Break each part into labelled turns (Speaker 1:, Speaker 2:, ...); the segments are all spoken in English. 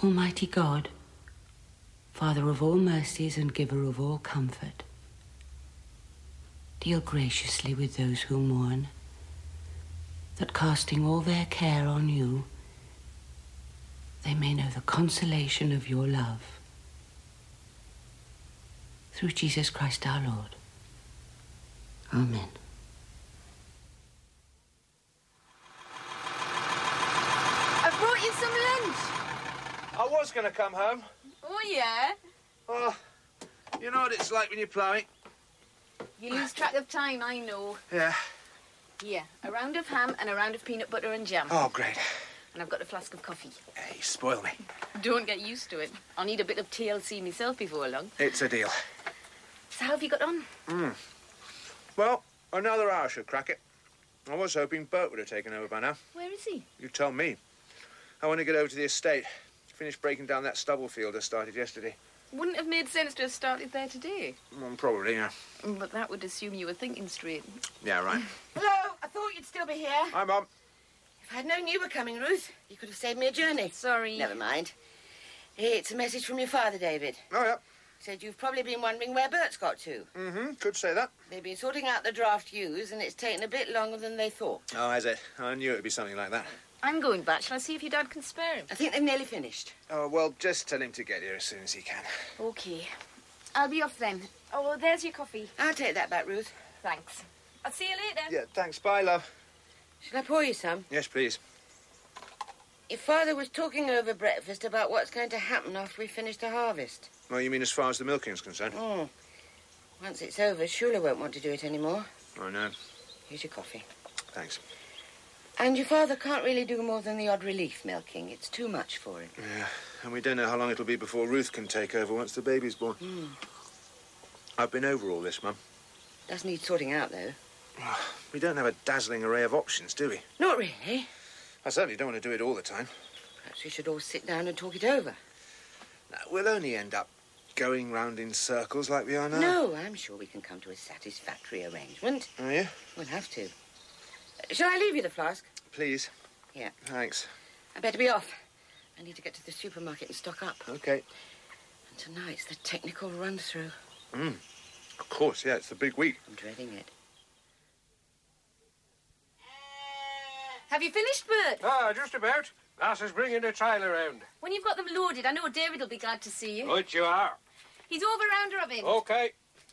Speaker 1: Almighty God, Father of all mercies and giver of all comfort, deal graciously with those who mourn, that casting all their care on you, they may know the consolation of your love. Through Jesus Christ our Lord. Amen.
Speaker 2: I brought you some lunch.
Speaker 3: I was going to come home.
Speaker 2: Oh, yeah?
Speaker 3: Oh, you know what it's like when you're ploughing.
Speaker 2: You lose track of time, I know.
Speaker 3: Yeah.
Speaker 2: Here, a round of ham and a round of peanut butter and jam.
Speaker 3: Oh, great.
Speaker 2: And I've got a flask of coffee.
Speaker 3: Hey, spoil me.
Speaker 2: Don't get used to it. I'll need a bit of TLC myself before long.
Speaker 3: It's a deal.
Speaker 2: So how have you got on?
Speaker 3: Well, another hour should crack it. I was hoping Bert would have taken over by now.
Speaker 2: Where is he?
Speaker 3: You tell me. I want to get over to the estate. Finish breaking down that stubble field I started yesterday.
Speaker 2: Wouldn't have made sense to have started there today.
Speaker 3: Probably, yeah.
Speaker 2: But that would assume you were thinking straight.
Speaker 3: Yeah, right.
Speaker 4: Hello, I thought you'd still be here.
Speaker 3: Hi, Mum.
Speaker 4: If I'd known you were coming, Ruth, you could have saved me a journey.
Speaker 2: Sorry.
Speaker 4: Never mind. It's a message from your father, David.
Speaker 3: Oh, yeah.
Speaker 4: Said you've probably been wondering where Bert's got to.
Speaker 3: Could say that.
Speaker 4: They've been sorting out the draft ewes, and it's taken a bit longer than they thought.
Speaker 3: Oh, has it? I knew it'd be something like that.
Speaker 2: I'm going back. Shall I see if your dad can spare him?
Speaker 4: I think they've nearly finished.
Speaker 3: Oh, well, just tell him to get here as soon as he can.
Speaker 2: OK. I'll be off then. Oh, well, there's your coffee.
Speaker 4: I'll take that back, Ruth.
Speaker 2: Thanks. I'll see you later.
Speaker 3: Yeah, thanks. Bye, love.
Speaker 4: Shall I pour you some?
Speaker 3: Yes, please.
Speaker 4: Your father was talking over breakfast about what's going to happen after we finish the harvest.
Speaker 3: Well, you mean as far as the milking's concerned?
Speaker 4: Once it's over, Shula won't want to do it anymore.
Speaker 3: I know.
Speaker 4: Here's your coffee.
Speaker 3: Thanks.
Speaker 4: And your father can't really do more than the odd relief milking. It's too much for him.
Speaker 3: Yeah, and we don't know how long it'll be before Ruth can take over once the baby's born. I've been over all this, Mum.
Speaker 4: Does need sorting out, though.
Speaker 3: We don't have a dazzling array of options, do we?
Speaker 4: Not really.
Speaker 3: I certainly don't want to do it all the time.
Speaker 4: Perhaps we should all sit down and talk it over.
Speaker 3: No, we'll only end up going round in circles like we are now.
Speaker 4: No, I'm sure we can come to a satisfactory arrangement.
Speaker 3: Are you?
Speaker 4: We'll have to. Shall I leave you the flask?
Speaker 3: Please.
Speaker 4: Yeah.
Speaker 3: Thanks.
Speaker 4: I better be off. I need to get to the supermarket and stock up.
Speaker 3: OK.
Speaker 4: And tonight's the technical run-through.
Speaker 3: Of course, yeah, it's the big week.
Speaker 4: I'm dreading it.
Speaker 2: Have you finished, Bert?
Speaker 5: Ah, just about. Lass bringing the trailer round.
Speaker 2: When you've got them loaded, I know David will be glad to see you.
Speaker 5: Right you are.
Speaker 2: He's over round Robin.
Speaker 5: OK.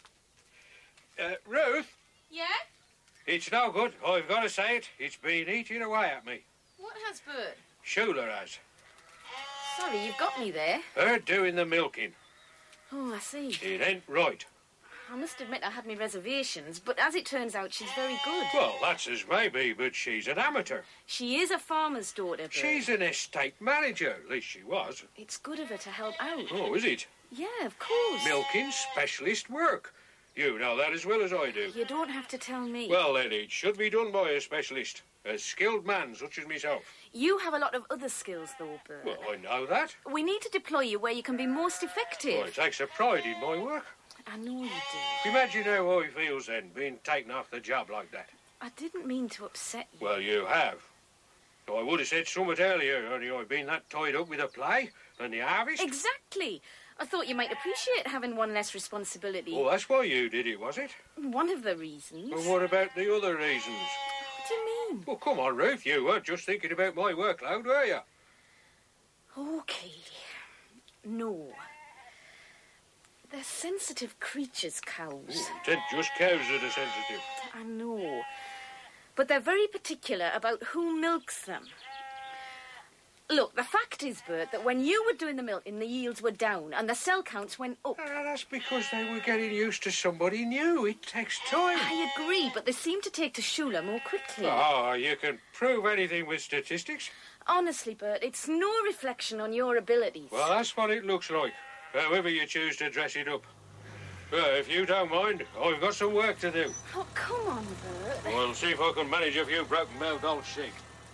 Speaker 5: Ruth,
Speaker 2: Yeah?
Speaker 5: it's no good. I've got to say it. It's been eating away at me.
Speaker 2: What has, Bert?
Speaker 5: Shula has.
Speaker 2: Sorry, you've got me there.
Speaker 5: Her doing the milking.
Speaker 2: Oh, I see.
Speaker 5: It ain't right.
Speaker 2: I must admit I had my reservations, but as it turns out, she's very good.
Speaker 5: Well, that's as may be, but she's an amateur.
Speaker 2: She is a farmer's daughter, Bert.
Speaker 5: She's an estate manager. At least she was.
Speaker 2: It's good of her to help out.
Speaker 5: Oh, is it?
Speaker 2: Yeah, of course.
Speaker 5: Milking specialist work. You know that as well as I do.
Speaker 2: You don't have to tell me.
Speaker 5: Well, then, it should be done by a specialist. A skilled man such as myself.
Speaker 2: You have a lot of other skills, though, Bert.
Speaker 5: Well, I know that.
Speaker 2: We need to deploy you where you can be most effective.
Speaker 5: Well, it takes a pride in my work.
Speaker 2: I know you do.
Speaker 5: Imagine how I feels then, being taken off the job like that.
Speaker 2: I didn't mean to upset you.
Speaker 5: Well, you have. I would have said something earlier, only I've been that tied up with the play and the harvest.
Speaker 2: Exactly. I thought you might appreciate having one less responsibility.
Speaker 5: Oh, that's why you did it, was it?
Speaker 2: One of the reasons.
Speaker 5: Well, what about the other reasons?
Speaker 2: What do you mean?
Speaker 5: Well, come on, Ruth, you weren't just thinking about my workload, were you?
Speaker 2: OK. No. They're sensitive creatures, cows.
Speaker 5: It's just cows that are sensitive.
Speaker 2: I know. But they're very particular about who milks them. Look, the fact is, Bert, that when you were doing the milking, the yields were down and the cell counts went up.
Speaker 5: That's because they were getting used to somebody new. It takes time.
Speaker 2: I agree, but they seem to take to Shula more quickly.
Speaker 5: Oh, you can prove anything with statistics.
Speaker 2: Honestly, Bert, it's no reflection on your abilities.
Speaker 5: Well, that's what it looks like, however you choose to dress it up. Well, if you don't mind, I've got some work to do.
Speaker 2: Oh, come on, Bert.
Speaker 5: We'll see if I can manage a few broken-mouthed old sheep.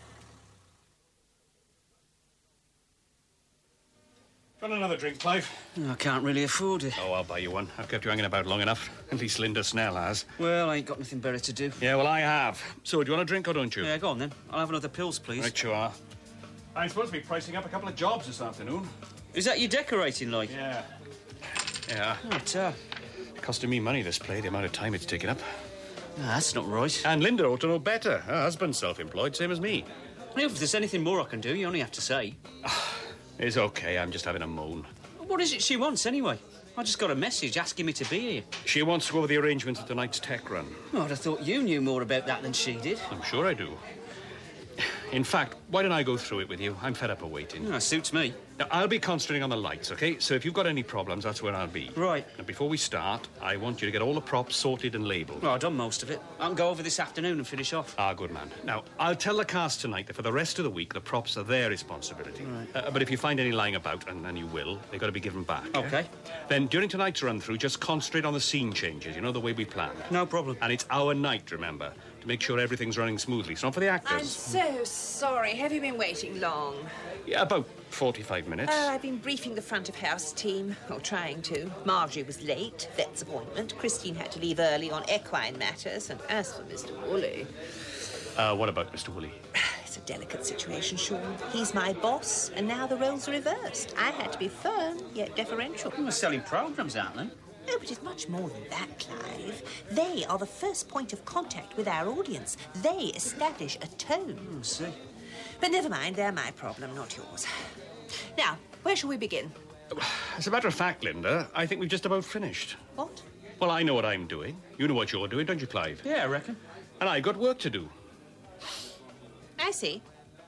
Speaker 6: Got another drink, Clive?
Speaker 7: I can't really afford it.
Speaker 6: Oh, I'll buy you one. I've kept you hanging about long enough. At least Linda Snell has.
Speaker 7: Well, I ain't got nothing better to do.
Speaker 6: Yeah, well, I have. So, do you want a drink or don't you?
Speaker 7: Yeah, go on then. I'll have another pills, please.
Speaker 6: Right you are. I'm supposed to be pricing up a couple of jobs this afternoon.
Speaker 7: Is that you decorating, like?
Speaker 6: Yeah. Yeah.
Speaker 7: Oh,
Speaker 6: Costing me money, this play, the amount of time it's taken up.
Speaker 7: no, that's not right.
Speaker 6: And Linda ought to know better. Her husband's self-employed, same as me.
Speaker 7: Well, if there's anything more I can do, you only have to say.
Speaker 6: It's okay, I'm just having a moan.
Speaker 7: What is it she wants, anyway? I just got a message asking me to be here.
Speaker 6: She wants to go over the arrangements of tonight's tech run.
Speaker 7: Oh, I'd have thought you knew more about that than she did.
Speaker 6: I'm sure I do. In fact, why don't I go through it with you? I'm fed up of waiting.
Speaker 7: Oh, suits me.
Speaker 6: Now, I'll be concentrating on the lights, OK? So if you've got any problems, that's where I'll be.
Speaker 7: Right.
Speaker 6: And before we start, I want you to get all the props sorted and labelled.
Speaker 7: Well, I've done most of it. I can go over this afternoon and finish off.
Speaker 6: Ah, good man. Now, I'll tell the cast tonight that for the rest of the week, the props are their responsibility.
Speaker 7: Right.
Speaker 6: But if you find any lying about, and you will, they've got to be given back.
Speaker 7: OK.
Speaker 6: Then, during tonight's run-through, just concentrate on the scene changes, you know, the way we planned.
Speaker 7: No problem.
Speaker 6: And it's our night, remember, to make sure everything's running smoothly. It's not for the actors.
Speaker 8: I'm so sorry. Have you been waiting long?
Speaker 6: Yeah, about 45 minutes.
Speaker 8: I've been briefing the front of house team, or trying to. Marjorie was late, vet's appointment. Christine had to leave early on equine matters. And as for Mr. Woolley...
Speaker 6: What about Mr. Woolley?
Speaker 8: It's a delicate situation, Sean. He's my boss, and now the roles are reversed. I had to be firm, yet deferential.
Speaker 7: We're selling programmes, aren't they?
Speaker 8: No, but it's much more than that, Clive. They are the first point of contact with our audience. They establish a tone.
Speaker 7: I see.
Speaker 8: But never mind, they're my problem, not yours. Now, where shall we begin?
Speaker 6: As a matter of fact, Linda, I think we've just about finished.
Speaker 8: What?
Speaker 6: Well, I know what I'm doing. You know what you're doing, don't you, Clive?
Speaker 7: Yeah, I reckon.
Speaker 6: And I've got work to do.
Speaker 8: I see.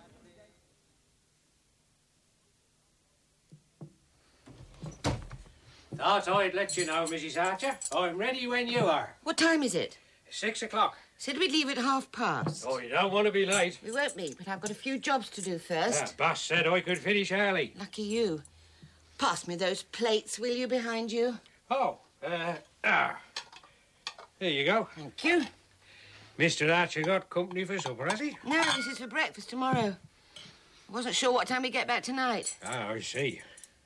Speaker 5: Thought I'd let you know, Mrs. Archer. I'm ready when you are.
Speaker 4: What time is it?
Speaker 5: 6 o'clock.
Speaker 4: Said we'd leave at past.
Speaker 5: Oh, you don't want to be late.
Speaker 4: We won't be, but I've got a few jobs to do first.
Speaker 5: Boss said I could finish early.
Speaker 4: Lucky you. Pass me those plates, will you, behind you?
Speaker 5: Oh, There you go.
Speaker 4: Thank you.
Speaker 5: Mr. Archer got company for supper, has he?
Speaker 4: No, this is for breakfast tomorrow. I wasn't sure what time we get back tonight.
Speaker 5: Ah, I see.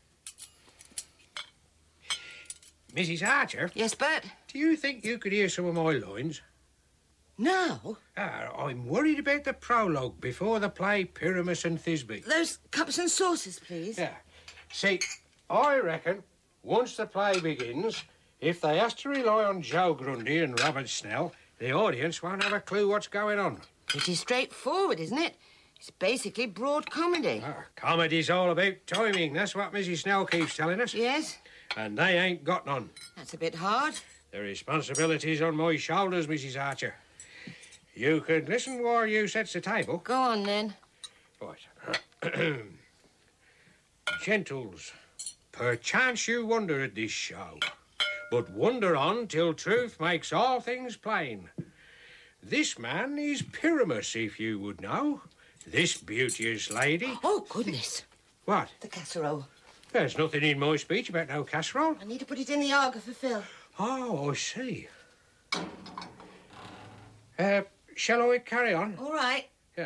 Speaker 5: Mrs. Archer,
Speaker 4: Yes, Bert?
Speaker 5: do you think you could hear some of my lines?
Speaker 4: No.
Speaker 5: I'm worried about the prologue before the play Pyramus and Thisbe.
Speaker 4: Those cups and saucers, please.
Speaker 5: Yeah. See, I reckon once the play begins, if they has to rely on Joe Grundy and Robert Snell, the audience won't have a clue what's going on.
Speaker 4: Pretty straightforward, isn't it? It's basically broad comedy.
Speaker 5: Comedy's all about timing. That's what Mrs. Snell keeps telling us.
Speaker 4: Yes?
Speaker 5: And they ain't got none.
Speaker 4: That's a bit hard.
Speaker 5: The responsibility's on my shoulders, Mrs. Archer. You can listen while you sets the table.
Speaker 4: Go on, then.
Speaker 5: Right. Gentles, perchance you wonder at this show, but wonder on till truth makes all things plain. This man is Pyramus, if you would know. This beauteous lady...
Speaker 4: Oh, goodness.
Speaker 5: What?
Speaker 4: The casserole.
Speaker 5: There's nothing in my speech about no casserole.
Speaker 4: I need to put it in the Arga for Phil.
Speaker 5: Oh, I see. Shall I carry on?
Speaker 4: All right.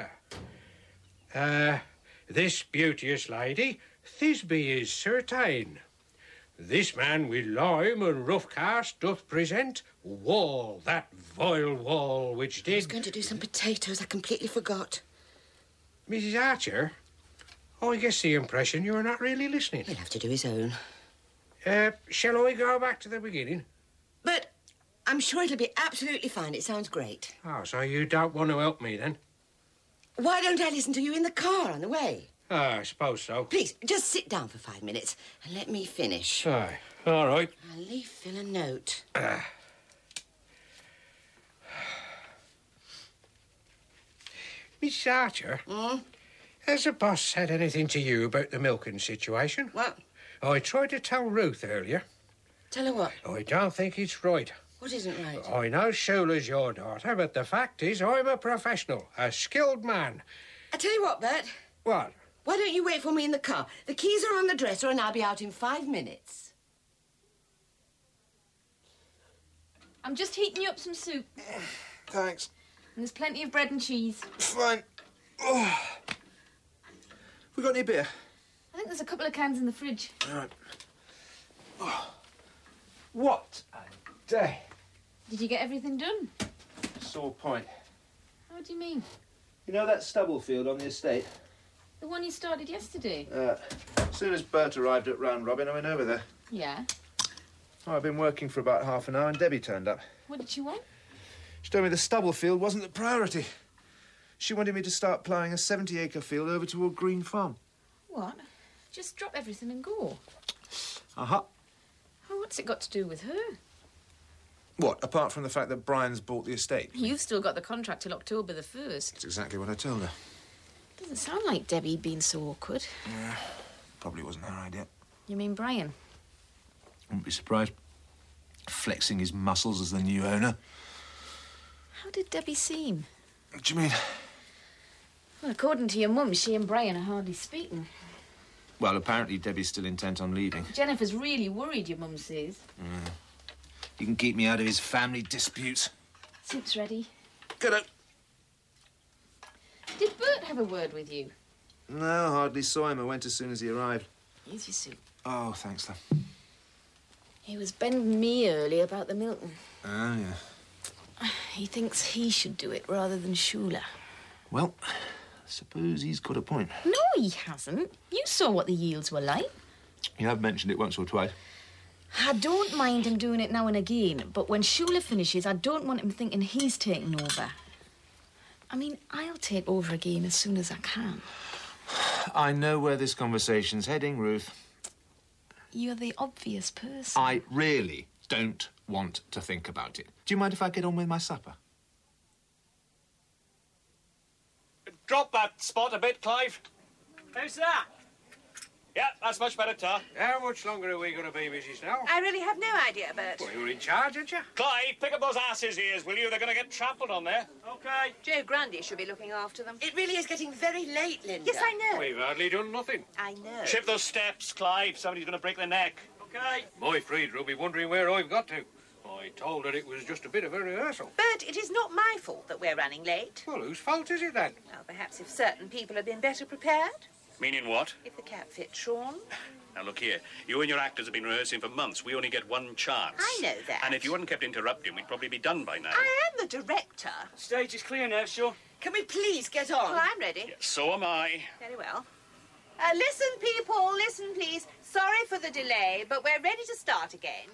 Speaker 5: Yeah. This beauteous lady, Thisbe is certain. This man with lime and rough cast doth present Wall, that vile Wall which
Speaker 4: I was
Speaker 5: did...
Speaker 4: going to do some potatoes. I completely forgot.
Speaker 5: Mrs. Archer, I guess the impression you're not really listening.
Speaker 4: He'll have to do his own.
Speaker 5: Shall I go back to the beginning?
Speaker 4: But I'm sure it'll be absolutely fine. It sounds great.
Speaker 5: Oh, so you don't want to help me, then?
Speaker 4: Why don't I listen to you in the car on the way?
Speaker 5: I suppose so.
Speaker 4: Please, just sit down for 5 minutes and let me finish.
Speaker 5: Aye, all right.
Speaker 4: I'll leave Phil a note.
Speaker 5: Miss Archer, has the boss said anything to you about the milking situation?
Speaker 4: What?
Speaker 5: I tried to tell Ruth earlier.
Speaker 4: Tell her what?
Speaker 5: I don't think it's right.
Speaker 4: What isn't right?
Speaker 5: I know Shula's your daughter, but the fact is I'm a professional, a skilled man.
Speaker 4: I tell you what, Bert.
Speaker 5: What?
Speaker 4: Why don't you wait for me in the car? The keys are on the dresser and I'll be out in 5 minutes.
Speaker 2: I'm just heating you up some soup.
Speaker 3: Thanks.
Speaker 2: And there's plenty of bread and cheese.
Speaker 3: Fine. Oh. We got any beer?
Speaker 2: I think there's a couple of cans in the fridge.
Speaker 3: All right. Oh. What a day.
Speaker 2: Did you get everything done?
Speaker 3: Sore point.
Speaker 2: What do you mean?
Speaker 3: You know that stubble field on the estate?
Speaker 2: The one you started yesterday?
Speaker 3: As soon as Bert arrived at Round Robin, I went over there.
Speaker 2: Yeah.
Speaker 3: Oh, I've been working for about half an hour and Debbie turned up.
Speaker 2: What did she want?
Speaker 3: She told me the stubble field wasn't the priority. She wanted me to start ploughing a 70-acre field over toward Green Farm.
Speaker 2: What? Just drop everything and go.
Speaker 3: Uh-huh.
Speaker 2: Oh, what's it got to do with her?
Speaker 3: What, apart from the fact that Brian's bought the estate?
Speaker 2: You've still got the contract till October the 1st.
Speaker 3: That's exactly what I told her.
Speaker 2: Doesn't sound like Debbie'd been so awkward.
Speaker 3: Yeah, probably wasn't her idea.
Speaker 2: You mean Brian?
Speaker 3: Wouldn't be surprised. Flexing his muscles as the new owner.
Speaker 2: How did Debbie seem?
Speaker 3: What do you mean?
Speaker 2: Well, according to your mum, she and Brian are hardly speaking.
Speaker 3: Well, apparently Debbie's still intent on leaving.
Speaker 2: Jennifer's really worried, your mum says.
Speaker 3: You can keep me out of his family disputes.
Speaker 2: Soup's ready.
Speaker 3: Get up.
Speaker 2: Did Bert have a word with you?
Speaker 3: No, hardly saw him. I went as soon as he arrived.
Speaker 2: Here's your soup.
Speaker 3: Oh, thanks, love.
Speaker 2: He was bending me early about the Milton.
Speaker 3: Oh, yeah.
Speaker 2: He thinks he should do it rather than Shula.
Speaker 3: Well, I suppose he's got a point.
Speaker 2: No, he hasn't. You saw what the yields were like.
Speaker 3: You have mentioned it once or twice.
Speaker 2: I don't mind him doing it now and again, but when Shula finishes, I don't want him thinking he's taking over. I mean, I'll take over again as soon as I can.
Speaker 3: I know where this conversation's heading, Ruth.
Speaker 2: You're the obvious person.
Speaker 3: I really don't want to think about it. Do you mind if I get on with my supper?
Speaker 6: Drop that spot a bit, Clive.
Speaker 7: How's that?
Speaker 6: Yeah, that's much better, Tar. How much longer are we going to be, Mrs. Snow?
Speaker 8: I really have no idea, Bert.
Speaker 6: Well, you're in charge, aren't you? Clive, pick up those asses' ears, will you? They're going to get trampled on there.
Speaker 7: OK.
Speaker 8: Joe Grundy should be looking after them.
Speaker 4: It really is getting very late, Linda.
Speaker 8: Yes, I know.
Speaker 6: We've hardly done nothing.
Speaker 8: I know.
Speaker 6: Shift those steps, Clive. Somebody's going to break their neck.
Speaker 7: OK.
Speaker 6: My Frieda will be wondering where I've got to. I told her it was just a bit of a rehearsal.
Speaker 8: Bert, it is not my fault that we're running late.
Speaker 6: Well, whose fault is it then?
Speaker 8: Well, perhaps if certain people had been better prepared.
Speaker 6: Meaning what?
Speaker 8: If the cap fit Sean.
Speaker 6: Now, look here. You and your actors have been rehearsing for months. We only get one chance.
Speaker 8: I know that.
Speaker 6: And if you hadn't kept interrupting, we'd probably be done by now.
Speaker 8: I am the director.
Speaker 7: Stage is clear now, Sean.
Speaker 4: Can we please get on?
Speaker 8: Well, I'm ready.
Speaker 6: Yeah, so am I.
Speaker 8: Very well. Listen, people, listen, please. Sorry for the delay, but we're ready to start again.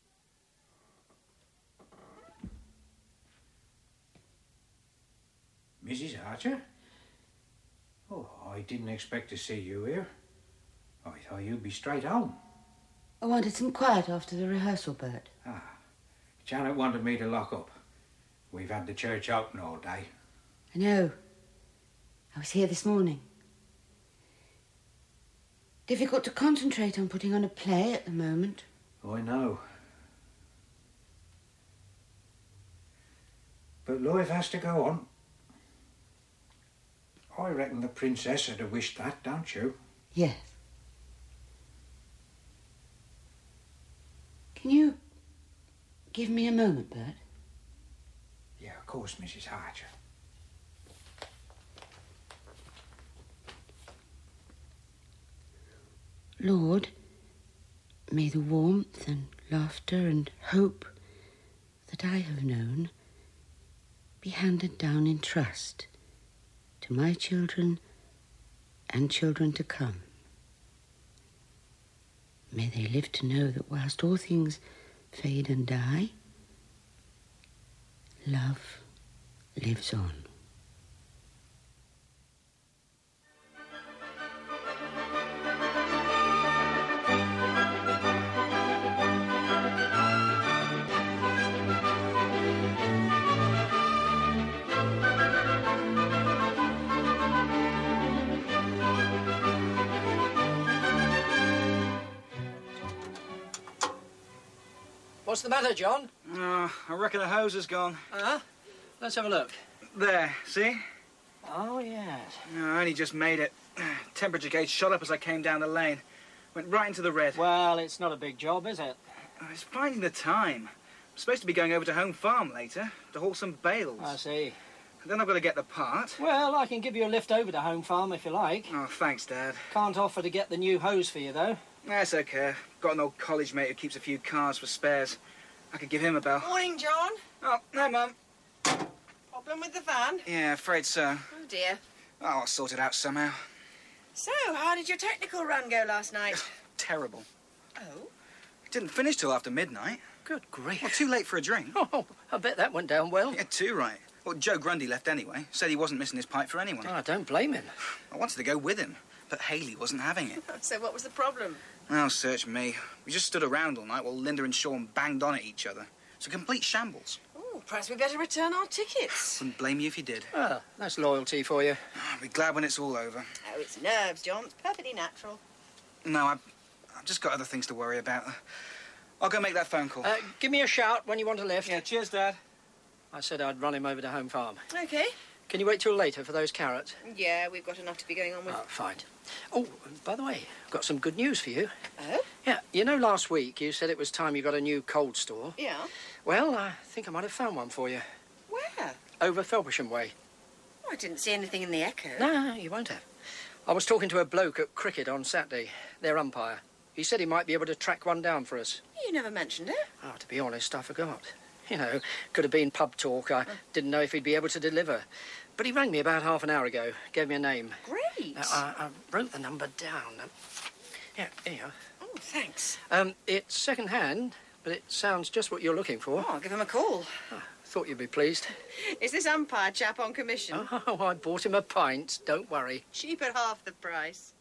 Speaker 5: Mrs. Archer? Oh, I didn't expect to see you here. I thought you'd be straight home.
Speaker 1: I wanted some quiet after the rehearsal, Bert.
Speaker 5: Janet wanted me to lock up. We've had the church open all day.
Speaker 1: I know. I was here this morning. Difficult to concentrate on putting on a play at the moment.
Speaker 5: I know. But life has to go on. I reckon the princess would have wished that, don't you?
Speaker 1: Yes. Can you give me a moment, Bert?
Speaker 5: Yeah, of course, Mrs. Archer.
Speaker 1: Lord, may the warmth and laughter and hope that I have known be handed down in trust to my children and children to come. May they live to know that whilst all things fade and die, love lives on.
Speaker 9: What's the matter, John?
Speaker 10: I reckon the hose has gone.
Speaker 9: Let's have a look.
Speaker 10: There, see?
Speaker 9: Oh, yes.
Speaker 10: I only just made it. Temperature gauge shot up as I came down the lane. Went right into the red.
Speaker 9: Well, it's not a big job, is it?
Speaker 10: It's finding the time. I'm supposed to be going over to Home Farm later to haul some bales.
Speaker 9: I see.
Speaker 10: Then I've got to get the part.
Speaker 9: Well, I can give you a lift over to Home Farm if you like.
Speaker 10: Oh, thanks, Dad.
Speaker 9: Can't offer to get the new hose for you, though.
Speaker 10: That's okay. Got an old college mate who keeps a few cars for spares. I could give him a bell.
Speaker 4: Morning, John.
Speaker 10: Oh, hi, Mum.
Speaker 4: Problem with the van?
Speaker 10: Yeah, afraid so.
Speaker 8: Oh, dear.
Speaker 10: Oh, I'll sort it out somehow.
Speaker 4: So, how did your technical run go last night?
Speaker 10: Terrible.
Speaker 4: Oh?
Speaker 10: It didn't finish till after midnight.
Speaker 9: Good grief.
Speaker 10: Well, too late for a drink.
Speaker 9: Oh, I bet that went down well.
Speaker 10: Yeah, too right. Well, Joe Grundy left anyway. Said he wasn't missing his pipe for anyone.
Speaker 9: Oh, I don't blame him.
Speaker 10: I wanted to go with him, but Hayley wasn't having it.
Speaker 4: So what was the problem?
Speaker 10: Oh, search me. We just stood around all night while Linda and Sean banged on at each other. It's a complete shambles.
Speaker 4: Oh, perhaps we better return our tickets.
Speaker 10: Wouldn't blame you if you did.
Speaker 9: Well, that's loyalty for you.
Speaker 10: I'll be glad when it's all over.
Speaker 4: Oh, it's nerves, John. It's perfectly natural.
Speaker 10: No, I've just got other things to worry about. I'll go make that phone call.
Speaker 9: Give me a shout when you want a lift.
Speaker 10: Yeah, cheers, Dad.
Speaker 9: I said I'd run him over to Home Farm.
Speaker 4: OK.
Speaker 9: Can you wait till later for those carrots?
Speaker 4: Yeah, we've got enough to be going on with.
Speaker 9: Oh, fine. Oh, and by the way, I've got some good news for you.
Speaker 4: Oh?
Speaker 9: Yeah, you know last week you said it was time you got a new cold store?
Speaker 4: Yeah.
Speaker 9: Well, I think I might have found one for you.
Speaker 4: Where?
Speaker 9: Over Felpersham Way.
Speaker 4: Oh, I didn't see anything in the Echo.
Speaker 9: No, you won't have. I was talking to a bloke at cricket on Saturday, their umpire. He said he might be able to track one down for us.
Speaker 4: You never mentioned it.
Speaker 9: Oh, to be honest, I forgot. You know, could have been pub talk. I didn't know if he'd be able to deliver. But he rang me about half an hour ago, gave me a name.
Speaker 4: Great.
Speaker 9: I wrote the number down. Yeah, here you are.
Speaker 4: Oh, thanks.
Speaker 9: It's second-hand, but it sounds just what you're looking for.
Speaker 4: Oh, I'll give him a call.
Speaker 9: Oh, thought you'd be pleased.
Speaker 4: Is this umpire chap on commission?
Speaker 9: Oh, I bought him a pint. Don't worry.
Speaker 4: Cheap at half the price.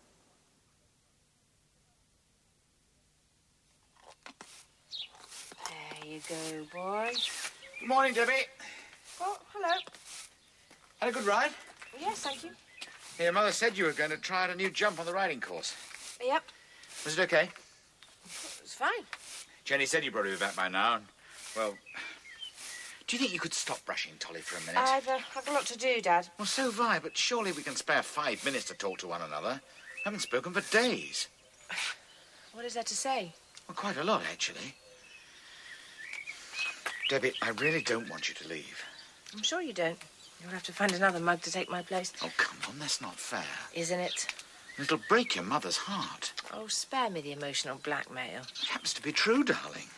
Speaker 4: There you go, boy.
Speaker 3: Good morning, Debbie.
Speaker 4: Oh, hello.
Speaker 3: Had a good ride?
Speaker 4: Yes, thank you.
Speaker 3: Your mother said you were going to try out a new jump on the riding course.
Speaker 4: Yep.
Speaker 3: Was it okay?
Speaker 4: It's fine.
Speaker 3: Jenny said you'd probably be back by now. And, well, do you think you could stop brushing Tolly for a minute?
Speaker 4: I've got a lot to do, Dad.
Speaker 3: Well, so have I, but surely we can spare 5 minutes to talk to one another. Haven't spoken for days.
Speaker 4: What is there to say?
Speaker 3: Well, quite a lot, actually. Debbie, I really don't want you to leave.
Speaker 4: I'm sure you don't. You'll have to find another mug to take my place.
Speaker 3: Oh, come on, that's not fair.
Speaker 4: Isn't it?
Speaker 3: It'll break your mother's heart.
Speaker 4: Oh, spare me the emotional blackmail.
Speaker 3: It happens to be true, darling.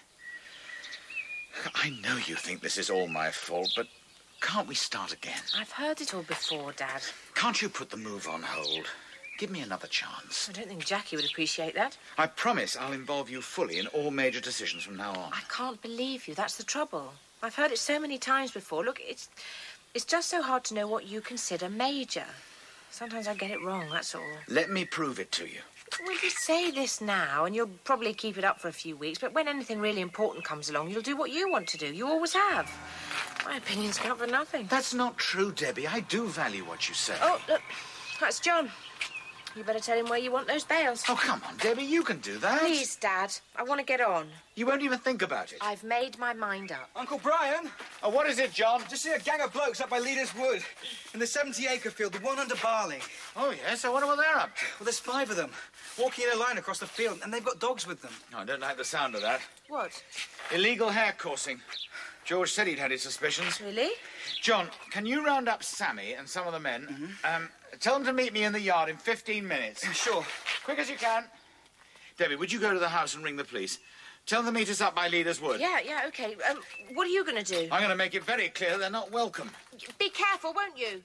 Speaker 3: I know you think this is all my fault, but can't we start again?
Speaker 4: I've heard it all before, Dad.
Speaker 3: Can't you put the move on hold? Give me another chance.
Speaker 4: I don't think Jackie would appreciate that.
Speaker 3: I promise I'll involve you fully in all major decisions from now on.
Speaker 4: I can't believe you. That's the trouble. I've heard it so many times before. Look, it's just so hard to know what you consider major. Sometimes I get it wrong, that's all.
Speaker 3: Let me prove it to you.
Speaker 4: Well, you say this now, and you'll probably keep it up for a few weeks, but when anything really important comes along, you'll do what you want to do. You always have. My opinions count for nothing.
Speaker 3: That's not true, Debbie. I do value what you say.
Speaker 4: Oh, look, that's John. You better tell him where you want those bales.
Speaker 3: Oh, come on, Debbie, you can do that.
Speaker 4: Please, Dad. I want to get on.
Speaker 3: You won't even think about it.
Speaker 4: I've made my mind up.
Speaker 10: Uncle Brian?
Speaker 3: Oh, what is it, John?
Speaker 10: Just see a gang of blokes up by Leader's Wood. In the 70-acre field, the one under barley.
Speaker 3: Oh, yes? I wonder what they're up to.
Speaker 10: Well, there's 5 of them, walking in a line across the field, and they've got dogs with them.
Speaker 3: Oh, I don't like the sound of that.
Speaker 4: What?
Speaker 3: Illegal hair coursing. George said he'd had his suspicions.
Speaker 4: Really?
Speaker 3: John, can you round up Sammy and some of the men? Tell them to meet me in the yard in 15 minutes.
Speaker 10: Sure.
Speaker 3: Quick as you can. Debbie, would you go to the house and ring the police? Tell them to meet us up by Leader's Wood.
Speaker 4: Yeah, OK. What are you going to do?
Speaker 3: I'm going to make it very clear they're not welcome.
Speaker 4: Be careful, won't you?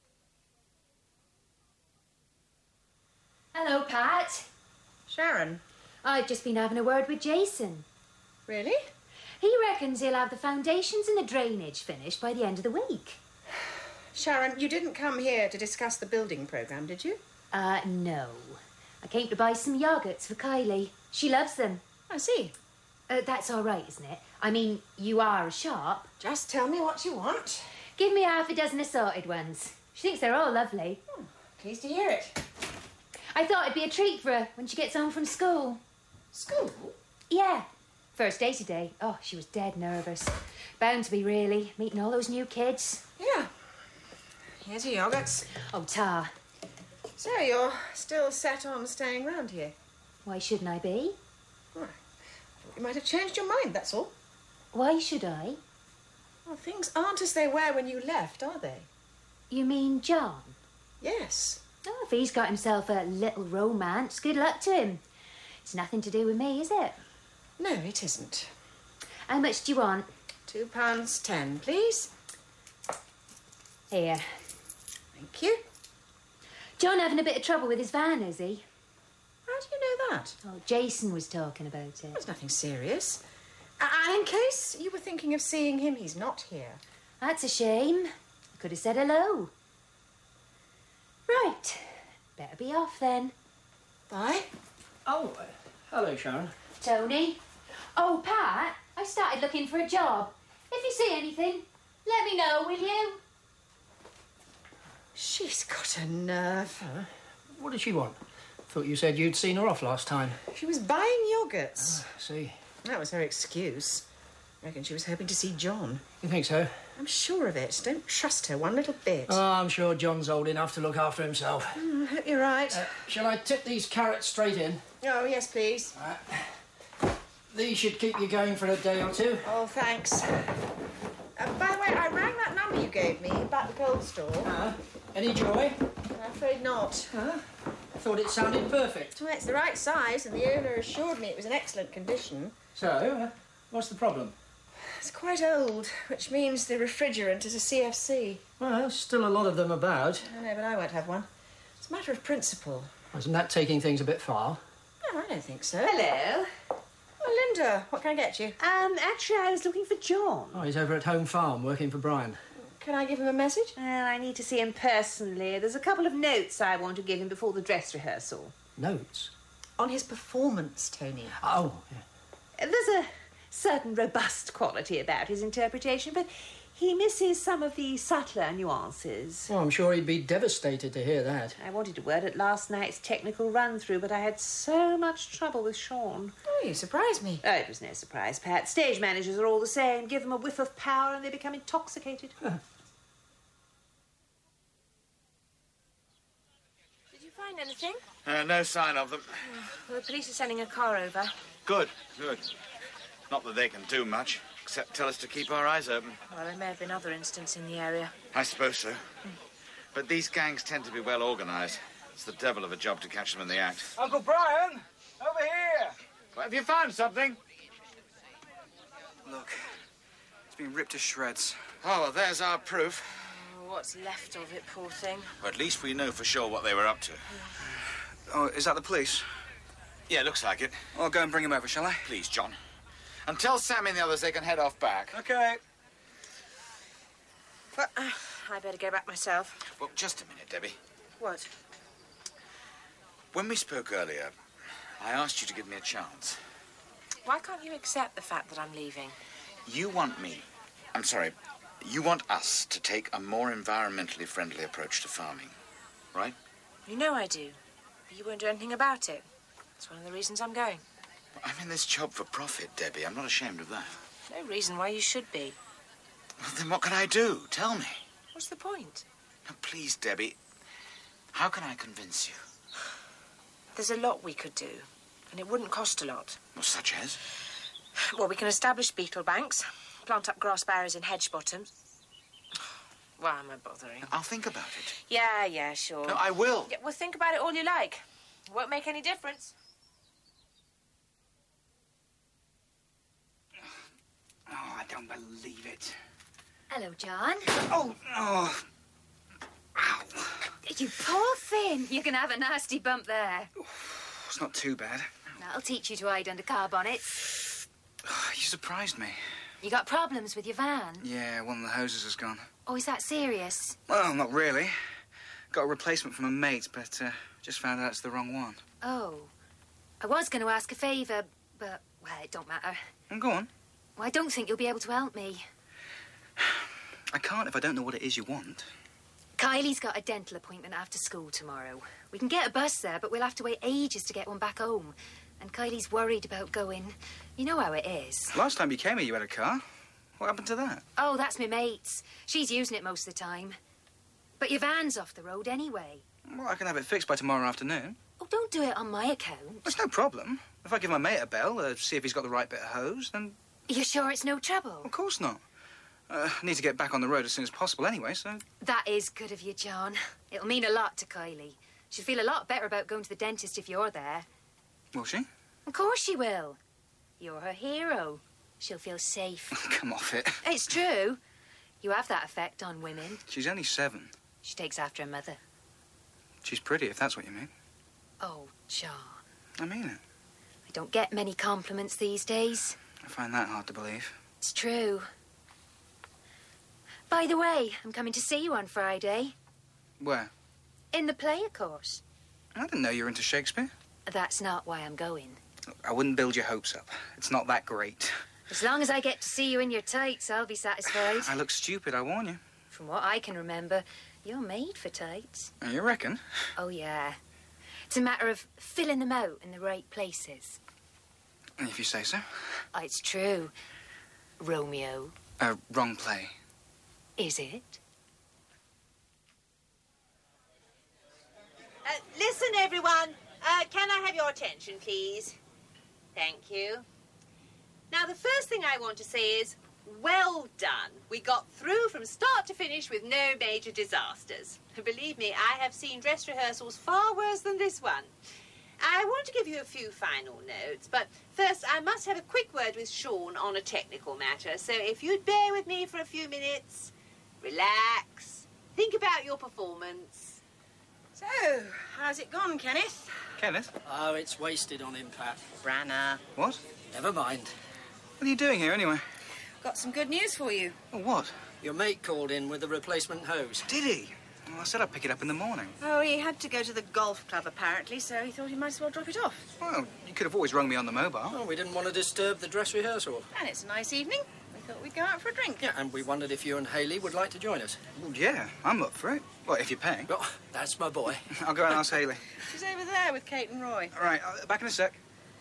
Speaker 11: Hello, Pat.
Speaker 4: Sharon.
Speaker 11: I've just been having a word with Jason.
Speaker 4: Really?
Speaker 11: He reckons he'll have the foundations and the drainage finished by the end of the week.
Speaker 12: Sharon, you didn't come here to discuss the building programme, did you?
Speaker 11: No. I came to buy some yoghurts for Kylie. She loves them.
Speaker 12: I see.
Speaker 11: That's all right, isn't it? I mean, you are a shop.
Speaker 12: Just tell me what you want.
Speaker 11: Give me half a dozen assorted ones. She thinks they're all lovely.
Speaker 12: Pleased to hear it.
Speaker 11: I thought it'd be a treat for her when she gets home from school.
Speaker 12: School?
Speaker 11: Yeah. First day today. Oh, she was dead nervous. Bound to be, really, meeting all those new kids.
Speaker 12: Yeah. Here's your yoghurts.
Speaker 11: Oh, Tar.
Speaker 12: So you're still set on staying round here?
Speaker 11: Why shouldn't I be?
Speaker 12: Right. You might have changed your mind, that's all.
Speaker 11: Why should I?
Speaker 12: Well, things aren't as they were when you left, are they?
Speaker 11: You mean John?
Speaker 12: Yes.
Speaker 11: Oh, if he's got himself a little romance, good luck to him. It's nothing to do with me, is it?
Speaker 12: No, it isn't.
Speaker 11: How much do you want?
Speaker 12: £2.10, please.
Speaker 11: Here.
Speaker 12: Thank you.
Speaker 11: John having a bit of trouble with his van, is he?
Speaker 12: How do you know that?
Speaker 11: Oh, Jason was talking about it.
Speaker 12: There's nothing serious. And in case you were thinking of seeing him, he's not here.
Speaker 11: That's a shame. I could have said hello. Right. Better be off then.
Speaker 12: Bye.
Speaker 9: Oh, hello, Sharon.
Speaker 11: Tony. Oh, Pat, I started looking for a job. If you see anything, let me know, will you?
Speaker 12: She's got a nerve.
Speaker 9: What did she want? Thought you said you'd seen her off last time.
Speaker 12: She was buying yogurts.
Speaker 9: See.
Speaker 12: That was her excuse. I reckon she was hoping to see John.
Speaker 9: You think so?
Speaker 12: I'm sure of it. Don't trust her one little bit.
Speaker 9: Oh, I'm sure John's old enough to look after himself.
Speaker 12: I hope you're right.
Speaker 9: Shall I tip these carrots straight in?
Speaker 12: Oh, yes, please.
Speaker 9: These should keep you going for a day or two.
Speaker 12: Oh, thanks. By the way, I rang that number you gave me about the cold store.
Speaker 9: Any joy?
Speaker 12: I'm afraid not.
Speaker 9: I thought it sounded perfect.
Speaker 12: Well, it's the right size, and the owner assured me it was in excellent condition.
Speaker 9: So, what's the problem?
Speaker 12: It's quite old, which means the refrigerant is a CFC.
Speaker 9: Well, still a lot of them about.
Speaker 12: I know, but I won't have one. It's a matter of principle.
Speaker 9: Isn't that taking things a bit far?
Speaker 12: No, I don't think so.
Speaker 8: Hello.
Speaker 12: Oh, Linda, what can I get you?
Speaker 8: Actually, I was looking for John.
Speaker 9: Oh, he's over at Home Farm working for Brian.
Speaker 12: Can I give him a message?
Speaker 8: Well, I need to see him personally. There's a couple of notes I want to give him before the dress rehearsal.
Speaker 9: Notes?
Speaker 12: On his performance, Tony.
Speaker 9: Oh, yeah.
Speaker 8: There's a certain robust quality about his interpretation, but he misses some of the subtler nuances.
Speaker 9: Well, I'm sure he'd be devastated to hear that.
Speaker 8: I wanted a word at last night's technical run-through, but I had so much trouble with Sean.
Speaker 12: Oh, you surprised me.
Speaker 8: Oh, it was no surprise, Pat. Stage managers are all the same. Give them a whiff of power and they become intoxicated.
Speaker 4: Did you find anything?
Speaker 3: No sign of them.
Speaker 4: Well, the police are sending a car over.
Speaker 3: Good, good. Not that they can do much, except tell us to keep our eyes open.
Speaker 4: Well, there may have been other incidents in the area.
Speaker 3: I suppose so. But these gangs tend to be well organised. It's the devil of a job to catch them in the act.
Speaker 10: Uncle Brian, over here.
Speaker 3: Well, have you found something?
Speaker 10: Look, it's been ripped to shreds.
Speaker 3: Oh, well, there's our proof.
Speaker 4: Oh, what's left of it, poor thing.
Speaker 3: Well, at least we know for sure what they were up to.
Speaker 10: Oh, is that the police?
Speaker 3: Yeah, looks like it.
Speaker 10: I'll go and bring him over, shall I?
Speaker 3: Please, John. And tell Sam and the others they can head off back.
Speaker 10: OK.
Speaker 4: Well, I better go back myself.
Speaker 3: Well, just a minute, Debbie.
Speaker 4: What?
Speaker 3: When we spoke earlier, I asked you to give me a chance.
Speaker 4: Why can't you accept the fact that I'm leaving?
Speaker 3: You want you want us to take a more environmentally friendly approach to farming, right?
Speaker 4: You know I do. But you won't do anything about it. That's one of the reasons I'm going.
Speaker 3: I'm in this job for profit, Debbie. I'm not ashamed of that.
Speaker 4: No reason why you should be.
Speaker 3: Well, then what can I do? Tell me.
Speaker 4: What's the point?
Speaker 3: Now, please, Debbie, how can I convince you?
Speaker 4: There's a lot we could do, and it wouldn't cost a lot.
Speaker 3: Well, such as?
Speaker 4: Well, we can establish beetle banks, plant up grass barriers in hedge bottoms. Why am I bothering?
Speaker 3: I'll think about it.
Speaker 4: Yeah, sure.
Speaker 3: No, I will.
Speaker 4: Yeah, well, think about it all you like. It won't make any difference.
Speaker 10: Oh, I don't believe it.
Speaker 11: Hello, John.
Speaker 10: Oh. Ow.
Speaker 11: You poor thing. You're going to have a nasty bump there.
Speaker 10: It's not too bad.
Speaker 11: That'll teach you to hide under car bonnets.
Speaker 10: You surprised me.
Speaker 11: You got problems with your van?
Speaker 10: Yeah, one of the hoses has gone.
Speaker 11: Oh, is that serious?
Speaker 10: Well, not really. Got a replacement from a mate, but just found out it's the wrong one.
Speaker 11: Oh. I was going to ask a favour, but, well, it don't matter.
Speaker 10: Go on.
Speaker 11: Well, I don't think you'll be able to help me.
Speaker 10: I can't if I don't know what it is you want.
Speaker 11: Kylie's got a dental appointment after school tomorrow. We can get a bus there, but we'll have to wait ages to get one back home. And Kylie's worried about going. You know how it is.
Speaker 10: Last time you came here, you had a car. What happened to that?
Speaker 11: Oh, that's my mate's. She's using it most of the time. But your van's off the road anyway.
Speaker 10: Well, I can have it fixed by tomorrow afternoon.
Speaker 11: Oh, don't do it on my account.
Speaker 10: That's no problem. If I give my mate a bell, see if he's got the right bit of hose, then...
Speaker 11: You're sure it's no trouble?
Speaker 10: Of course not. I need to get back on the road as soon as possible anyway, so...
Speaker 11: That is good of you, John. It'll mean a lot to Kylie. She'll feel a lot better about going to the dentist if you're there.
Speaker 10: Will she?
Speaker 11: Of course she will. You're her hero. She'll feel safe.
Speaker 10: Come off it.
Speaker 11: It's true. You have that effect on women.
Speaker 10: She's only 7.
Speaker 11: She takes after her mother.
Speaker 10: She's pretty, if that's what you mean.
Speaker 11: Oh, John.
Speaker 10: I mean it.
Speaker 11: I don't get many compliments these days.
Speaker 10: I find that hard to believe.
Speaker 11: It's true. By the way, I'm coming to see you on Friday.
Speaker 10: Where?
Speaker 11: In the play, of course.
Speaker 10: I didn't know you were into Shakespeare.
Speaker 11: That's not why I'm going.
Speaker 10: Look, I wouldn't build your hopes up. It's not that great.
Speaker 11: As long as I get to see you in your tights, I'll be satisfied.
Speaker 10: I look stupid, I warn you.
Speaker 11: From what I can remember, you're made for tights.
Speaker 10: You reckon?
Speaker 11: Oh, yeah. It's a matter of filling them out in the right places.
Speaker 10: If you say so.
Speaker 11: Oh, it's true. Romeo.
Speaker 10: Wrong play.
Speaker 11: Is it?
Speaker 8: Listen, everyone. Can I have your attention, please? Thank you. Now, the first thing I want to say is, well done. We got through from start to finish with no major disasters. Believe me, I have seen dress rehearsals far worse than this one. I want to give you a few final notes, but first I must have a quick word with Sean on a technical matter. So if you'd bear with me for a few minutes, relax, think about your performance.
Speaker 12: So, how's it gone, Kenneth?
Speaker 10: Kenneth?
Speaker 9: Oh, it's wasted on him, Pat.
Speaker 12: Branner.
Speaker 10: What?
Speaker 9: Never mind.
Speaker 10: What are you doing here, anyway?
Speaker 12: Got some good news for you.
Speaker 10: Oh, what?
Speaker 9: Your mate called in with the replacement hose.
Speaker 10: Did he? Well, I said I'd pick it up in the morning.
Speaker 12: Oh, he had to go to the golf club, apparently, so he thought he might as well drop it off.
Speaker 10: Well, you could have always rung me on the mobile.
Speaker 9: Oh, we didn't want to disturb the dress rehearsal.
Speaker 12: And it's a nice evening. We thought we'd go out for a drink.
Speaker 9: Yeah, and we wondered if you and Hayley would like to join us.
Speaker 10: Well, yeah, I'm up for it. Well, if you're paying.
Speaker 9: Oh, that's my boy.
Speaker 10: I'll go and ask Hayley.
Speaker 12: She's over there with Kate and Roy.
Speaker 10: All right, back in a sec.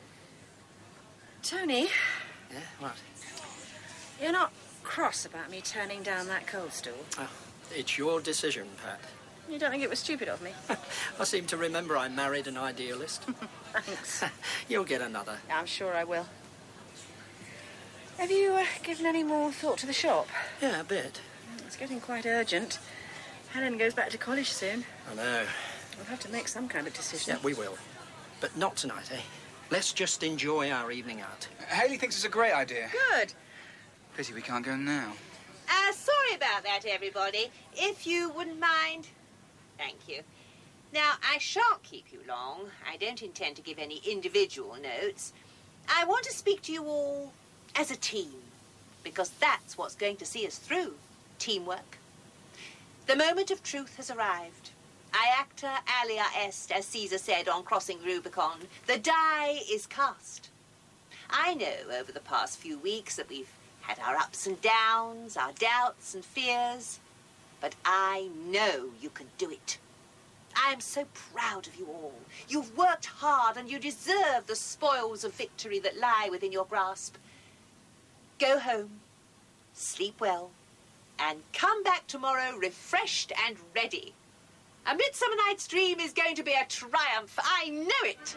Speaker 12: Tony,
Speaker 9: Yeah, what?
Speaker 12: you're not cross about me turning down that cold stool?
Speaker 9: Oh, it's your decision, Pat.
Speaker 12: You don't think it was stupid of me?
Speaker 9: I seem to remember I married an idealist.
Speaker 12: Thanks.
Speaker 9: You'll get another.
Speaker 12: I'm sure I will. Have you given any more thought to the shop?
Speaker 9: Yeah, a bit.
Speaker 12: It's getting quite urgent. Helen goes back to college soon.
Speaker 9: I know.
Speaker 12: We'll have to make some kind of decision.
Speaker 9: Yeah, we will. But not tonight, eh? Let's just enjoy our evening out.
Speaker 10: Hayley thinks it's a great idea.
Speaker 8: Good.
Speaker 10: Pity we can't go now.
Speaker 8: Sorry about that, everybody. If you wouldn't mind. Thank you. Now, I shan't keep you long. I don't intend to give any individual notes. I want to speak to you all as a team, because that's what's going to see us through. Teamwork. The moment of truth has arrived. Iacta alia est, as Caesar said on crossing Rubicon. The die is cast. I know over the past few weeks that we've had our ups and downs, our doubts and fears, but I know you can do it. I am so proud of you all. You've worked hard and you deserve the spoils of victory that lie within your grasp. Go home, sleep well, and come back tomorrow refreshed and ready. A Midsummer Night's Dream is going to be a triumph. I know it.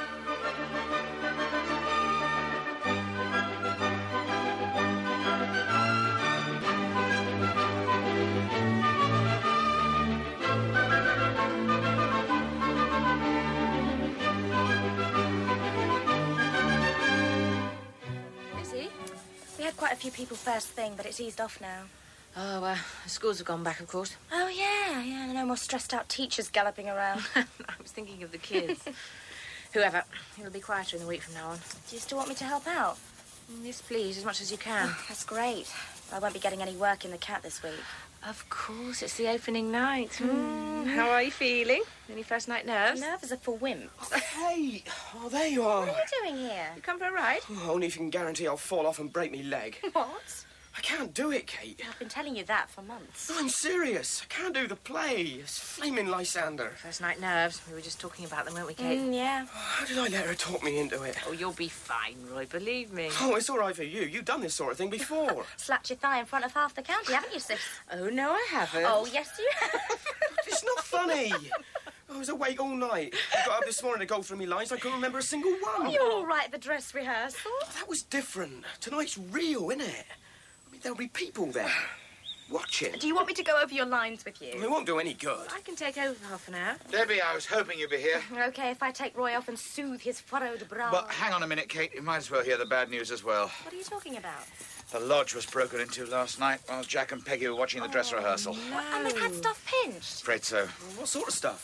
Speaker 13: We had quite a few people first thing, but it's eased off now.
Speaker 4: Oh, the schools have gone back, of course.
Speaker 13: Oh, yeah. No more stressed-out teachers galloping around.
Speaker 4: I was thinking of the kids. Whoever. It'll be quieter in the week from now on.
Speaker 13: Do you still want me to help out?
Speaker 4: Yes, please, as much as you can.
Speaker 13: Oh, that's great. I won't be getting any work in the cat this week.
Speaker 4: Of course, it's the opening night. How are you feeling? Any first night nerves?
Speaker 13: Nerves are for wimps.
Speaker 14: Hey! Oh, there you are.
Speaker 13: What are you doing here?
Speaker 4: You come for a ride?
Speaker 14: Oh, only if you can guarantee I'll fall off and break me leg.
Speaker 13: What?
Speaker 14: I can't do it, Kate.
Speaker 13: I've been telling you that for months.
Speaker 14: No, I'm serious. I can't do the play. It's flaming Lysander.
Speaker 4: First night nerves. We were just talking about them, weren't we, Kate?
Speaker 13: Yeah.
Speaker 14: Oh, how did I let her talk me into it?
Speaker 4: Oh, you'll be fine, Roy, believe me.
Speaker 14: Oh, it's all right for you. You've done this sort of thing before.
Speaker 13: Slapped your thigh in front of half the county, haven't you, sis?
Speaker 4: Oh, no, I haven't.
Speaker 13: Oh, yes, you have.
Speaker 14: It's not funny. I was awake all night. I got up this morning to go through my lines. I couldn't remember a single one.
Speaker 13: You're all right at the dress rehearsal.
Speaker 14: Oh, that was different. Tonight's real, isn't it? I mean, there'll be people there watching.
Speaker 13: Do you want me to go over your lines with you?
Speaker 14: It won't do any good.
Speaker 4: I can take over for half an hour.
Speaker 3: Debbie, I was hoping you'd be here.
Speaker 13: Okay, if I take Roy off and soothe his furrowed brow.
Speaker 3: But hang on a minute, Kate. You might as well hear the bad news as well.
Speaker 13: What are you talking about?
Speaker 3: The lodge was broken into last night while Jack and Peggy were watching the dress rehearsal.
Speaker 13: No. And they've had stuff pinched.
Speaker 3: Afraid so.
Speaker 14: What sort of stuff?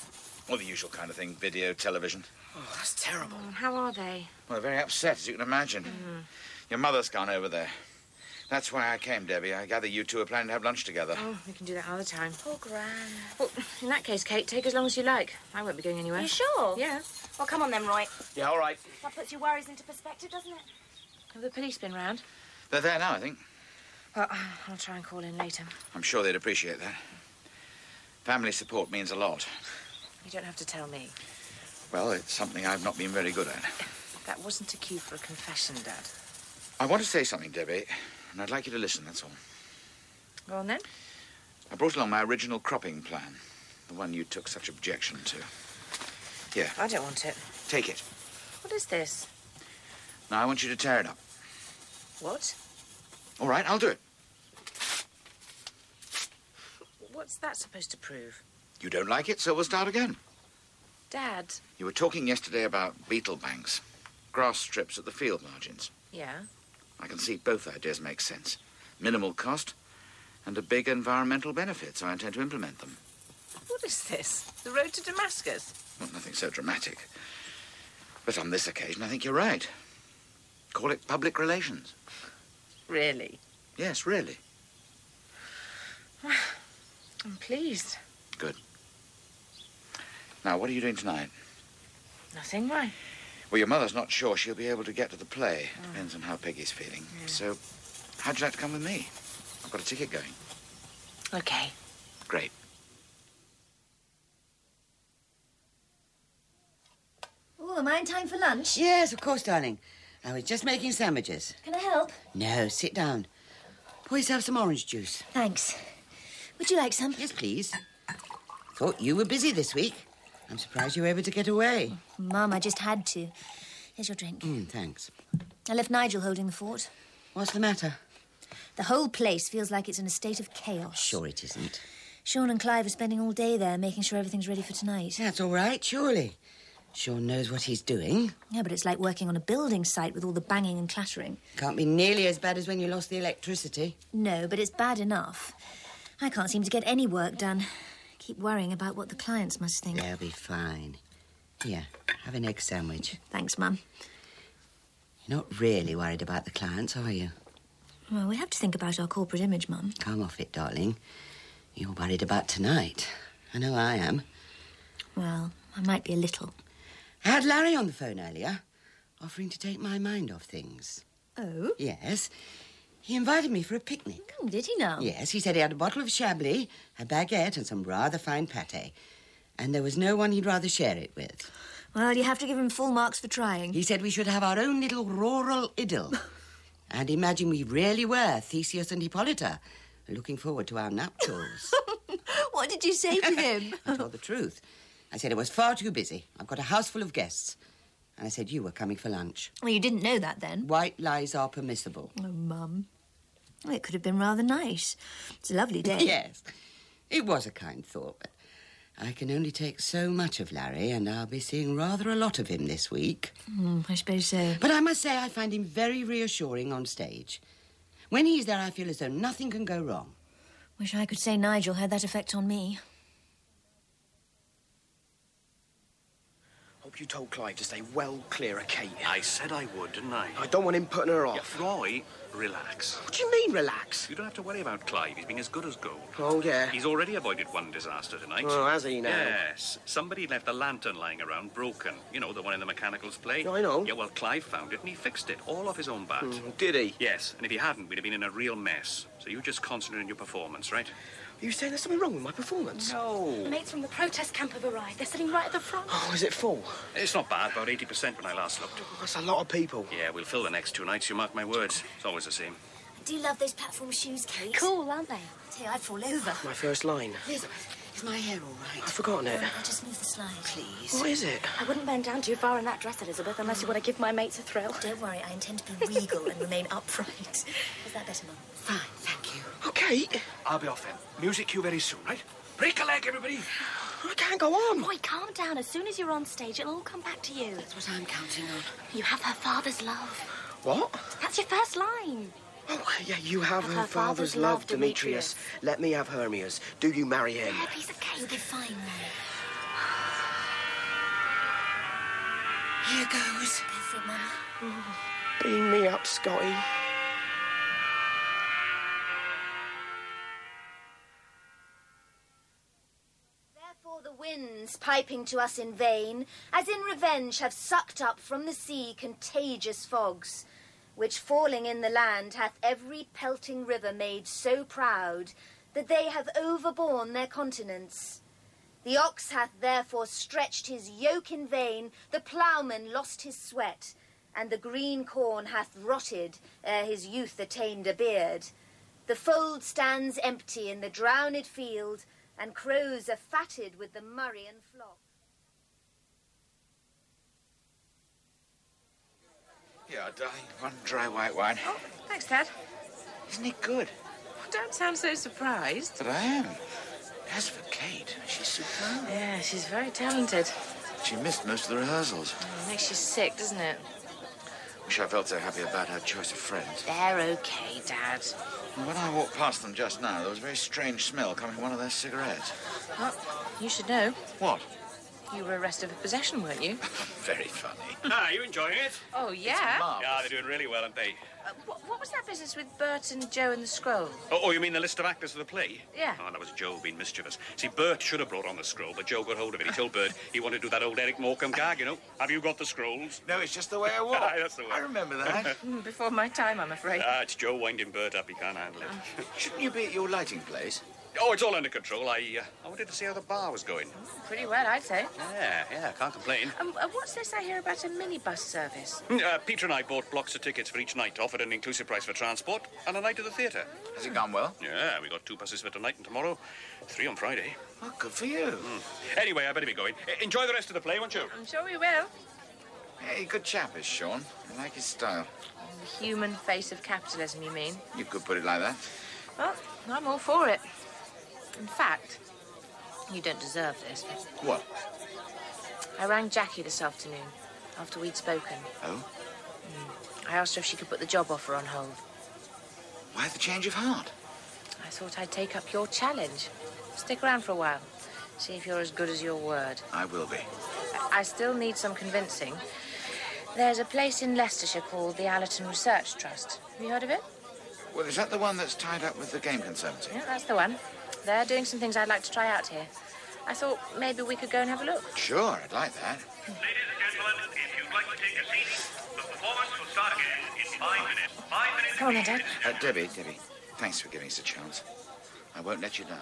Speaker 3: Well, the usual kind of thing, video, television.
Speaker 14: Oh, that's terrible.
Speaker 4: How are they?
Speaker 3: Well, they're very upset, as you can imagine. Your mother's gone over there. That's why I came, Debbie. I gather you two are planning to have lunch together.
Speaker 4: Oh, we can do that all the time.
Speaker 13: Poor Gran.
Speaker 4: Well, in that case, Kate, take as long as you like. I won't be going anywhere.
Speaker 13: You sure?
Speaker 4: Yeah.
Speaker 13: Well, come on then, Roy.
Speaker 14: Yeah, all right.
Speaker 13: That puts your worries into perspective, doesn't it?
Speaker 4: Have the police been round?
Speaker 3: They're there now, I think.
Speaker 4: Well, I'll try and call in later.
Speaker 3: I'm sure they'd appreciate that. Family support means a lot.
Speaker 4: You don't have to tell me.
Speaker 3: Well, it's something I've not been very good at.
Speaker 4: That wasn't a cue for a confession, Dad.
Speaker 3: I want to say something, Debbie, and I'd like you to listen, that's all.
Speaker 4: Go on, then.
Speaker 3: I brought along my original cropping plan, the one you took such objection to. Here.
Speaker 4: I don't want it.
Speaker 3: Take it.
Speaker 4: What is this?
Speaker 3: Now, I want you to tear it up.
Speaker 4: What?
Speaker 3: All right, I'll do it.
Speaker 4: What's that supposed to prove?
Speaker 3: You don't like it, so we'll start again.
Speaker 4: Dad.
Speaker 3: You were talking yesterday about beetle banks, grass strips at the field margins.
Speaker 4: Yeah?
Speaker 3: I can see both ideas make sense. Minimal cost and a big environmental benefit, so I intend to implement them.
Speaker 4: What is this? The road to Damascus?
Speaker 3: Well, nothing so dramatic. But on this occasion, I think you're right. Call it public relations.
Speaker 4: Really?
Speaker 3: Yes, really.
Speaker 4: I'm pleased.
Speaker 3: Good. Now, what are you doing tonight?
Speaker 4: Nothing, why?
Speaker 3: Well, your mother's not sure she'll be able to get to the play. Depends on how Peggy's feeling.
Speaker 4: Yeah.
Speaker 3: So, how'd you like to come with me? I've got a ticket going.
Speaker 4: Okay.
Speaker 3: Great.
Speaker 15: Oh, am I in time for lunch?
Speaker 1: Yes, of course, darling. I was just making sandwiches.
Speaker 15: Can I help?
Speaker 1: No, sit down. Pour yourself some orange juice.
Speaker 15: Thanks. Would you like some?
Speaker 1: Yes, please. Thought you were busy this week. I'm surprised you were able to get away.
Speaker 15: Mum, I just had to. Here's your drink.
Speaker 1: Thanks.
Speaker 15: I left Nigel holding the fort.
Speaker 1: What's the matter?
Speaker 15: The whole place feels like it's in a state of chaos.
Speaker 1: Sure it isn't.
Speaker 15: Sean and Clive are spending all day there, making sure everything's ready for tonight.
Speaker 1: That's all right, surely. Sean knows what he's doing.
Speaker 15: Yeah, but it's like working on a building site with all the banging and clattering.
Speaker 1: Can't be nearly as bad as when you lost the electricity.
Speaker 15: No, but it's bad enough. I can't seem to get any work done. Keep worrying about what the clients must think.
Speaker 1: They'll be fine. Here, have an egg sandwich.
Speaker 15: Thanks, Mum.
Speaker 1: You're not really worried about the clients, are you?
Speaker 15: Well, we have to think about our corporate image, Mum.
Speaker 1: Come off it, darling. You're worried about tonight. I know I am.
Speaker 15: Well, I might be a little.
Speaker 1: I had Larry on the phone earlier, offering to take my mind off things.
Speaker 15: Oh?
Speaker 1: Yes. He invited me for a picnic.
Speaker 15: Did he now?
Speaker 1: Yes, he said he had a bottle of Chablis, a baguette and some rather fine pâté. And there was no one he'd rather share it with.
Speaker 15: Well, you have to give him full marks for trying.
Speaker 1: He said we should have our own little rural idyll. And imagine we really were Theseus and Hippolyta, looking forward to our nuptials.
Speaker 15: What did you say to him?
Speaker 1: I told the truth. I said it was far too busy. I've got a house full of guests. And I said you were coming for lunch.
Speaker 15: Well, you didn't know that then.
Speaker 1: White lies are permissible.
Speaker 15: Oh, Mum. Well, it could have been rather nice. It's a lovely day.
Speaker 1: Yes. It was a kind thought, but I can only take so much of Larry, and I'll be seeing rather a lot of him this week.
Speaker 15: I suppose so.
Speaker 1: But I must say I find him very reassuring on stage. When he's there, I feel as though nothing can go wrong.
Speaker 15: Wish I could say Nigel had that effect on me.
Speaker 14: Hope you told Clive to stay well clear of Kate.
Speaker 6: I said I would, didn't I?
Speaker 14: I don't want him putting her off.
Speaker 6: Yeah, Roy, relax.
Speaker 14: What do you mean, relax?
Speaker 6: You don't have to worry about Clive. He's been as good as gold.
Speaker 14: Oh, yeah?
Speaker 6: He's already avoided one disaster tonight.
Speaker 14: Oh, has he now?
Speaker 6: Yes. Somebody left a lantern lying around broken. You know, the one in the mechanicals play.
Speaker 14: I know.
Speaker 6: Yeah, well, Clive found it and he fixed it, all off his own bat.
Speaker 14: Did he?
Speaker 6: Yes, and if he hadn't, we'd have been in a real mess. So you just concentrate on your performance, right?
Speaker 14: Are you saying there's something wrong with my performance?
Speaker 6: No.
Speaker 13: Mates from the protest camp have arrived. They're sitting right at the front.
Speaker 14: Oh, is it full?
Speaker 6: It's not bad, about 80% when I last looked.
Speaker 14: Oh, that's a lot of people.
Speaker 6: Yeah, we'll fill the next 2 nights, you mark my words. It's always the same.
Speaker 15: Do you love those platform shoes, Kate?
Speaker 13: Cool, aren't they?
Speaker 15: I tell you, I'd fall over.
Speaker 14: My first line.
Speaker 1: Elizabeth, is my hair all right?
Speaker 14: I've forgotten it.
Speaker 15: I'll just move the slide.
Speaker 1: Please.
Speaker 14: What is it?
Speaker 13: I wouldn't bend down too far in that dress, Elizabeth, unless you want to give my mates a thrill.
Speaker 15: Don't worry, I intend to be regal and remain upright. Is that better, Mum?
Speaker 1: Fine, thank you.
Speaker 14: Okay.
Speaker 5: I'll be off then. Music cue very soon, right? Break a leg, everybody.
Speaker 14: I can't go on.
Speaker 13: Roy, calm down. As soon as you're on stage, it'll all come back to you.
Speaker 1: That's what I'm counting on.
Speaker 13: You have her father's love.
Speaker 14: What?
Speaker 13: That's your first line.
Speaker 14: Oh, yeah, you have her father's love, Demetrius. Let me have Hermia's. Do you marry him?
Speaker 13: Yeah, piece of cake.
Speaker 15: You'll be fine, Mum.
Speaker 14: Here goes.
Speaker 15: Go for it, Mum.
Speaker 14: Beam me up, Scotty.
Speaker 11: Therefore the winds, piping to us in vain, as in revenge have sucked up from the sea contagious fogs, which falling in the land hath every pelting river made so proud that they have overborne their continents. The ox hath therefore stretched his yoke in vain, the ploughman lost his sweat, and the green corn hath rotted ere his youth attained a beard. The fold stands empty in the drowned field, and crows are fatted with the murrian flock.
Speaker 3: Yeah, darling, one dry white wine.
Speaker 4: Oh, thanks, Dad.
Speaker 3: Isn't it good?
Speaker 4: Don't sound so surprised.
Speaker 3: But I am. As for Kate, she's superb.
Speaker 4: Yeah, she's very talented.
Speaker 3: She missed most of the rehearsals.
Speaker 4: It makes you sick, doesn't it?
Speaker 3: Wish I felt so happy about her choice of friends.
Speaker 4: They're okay, Dad.
Speaker 3: When I walked past them just now, there was a very strange smell coming from one of their cigarettes.
Speaker 4: Well, you should know.
Speaker 3: What?
Speaker 4: You were arrested for possession, weren't you?
Speaker 3: Very funny.
Speaker 6: Ah, you enjoying it?
Speaker 4: Oh, yeah?
Speaker 6: Yeah, they're doing really well, aren't they?
Speaker 4: What was that business with Bert and Joe and the scroll?
Speaker 6: Oh, you mean the list of actors for the play?
Speaker 4: Yeah.
Speaker 6: Oh, that was Joe being mischievous. See, Bert should have brought on the scroll, but Joe got hold of it. He told Bert he wanted to do that old Eric Morecambe gag, you know. Have you got the scrolls?
Speaker 3: No, it's just the way I walk.
Speaker 6: That's the way.
Speaker 3: I remember that.
Speaker 4: Before my time, I'm afraid.
Speaker 6: It's Joe winding Bert up. He can't handle it.
Speaker 3: Shouldn't you be at your lighting place?
Speaker 6: Oh, it's all under control. I wanted to see how the bar was going.
Speaker 4: Pretty well, I'd say.
Speaker 6: Yeah, can't complain.
Speaker 4: What's this I hear about a minibus service?
Speaker 6: Peter and I bought blocks of tickets for each night, offered an inclusive price for transport, and a night at the theatre.
Speaker 3: Has it gone well?
Speaker 6: Yeah, we got 2 buses for tonight and tomorrow, 3 on Friday.
Speaker 3: Oh, good for you.
Speaker 6: Anyway, I better be going. Enjoy the rest of the play, won't you?
Speaker 4: I'm sure we will.
Speaker 3: Hey, good chap is Sean. I like his style.
Speaker 4: The human face of capitalism, you mean?
Speaker 3: You could put it like that.
Speaker 4: Well, I'm all for it. In fact, you don't deserve this.
Speaker 3: What?
Speaker 4: I rang Jackie this afternoon, after we'd spoken.
Speaker 3: Oh?
Speaker 4: I asked her if she could put the job offer on hold.
Speaker 3: Why the change of heart?
Speaker 4: I thought I'd take up your challenge. Stick around for a while. See if you're as good as your word.
Speaker 3: I will be.
Speaker 4: I still need some convincing. There's a place in Leicestershire called the Allerton Research Trust. Have you heard of it?
Speaker 3: Well, is that the one that's tied up with the Game Conservancy?
Speaker 4: Yeah, that's the one. They're doing some things I'd like to try out here. I thought maybe we could go and have a look.
Speaker 3: Sure, I'd like that.
Speaker 16: Ladies and gentlemen, if you'd like to take a seat, the performance will start again in 5 minutes. 5 minutes.
Speaker 4: Come on then, Dad.
Speaker 3: Debbie, thanks for giving us a chance. I won't let you down.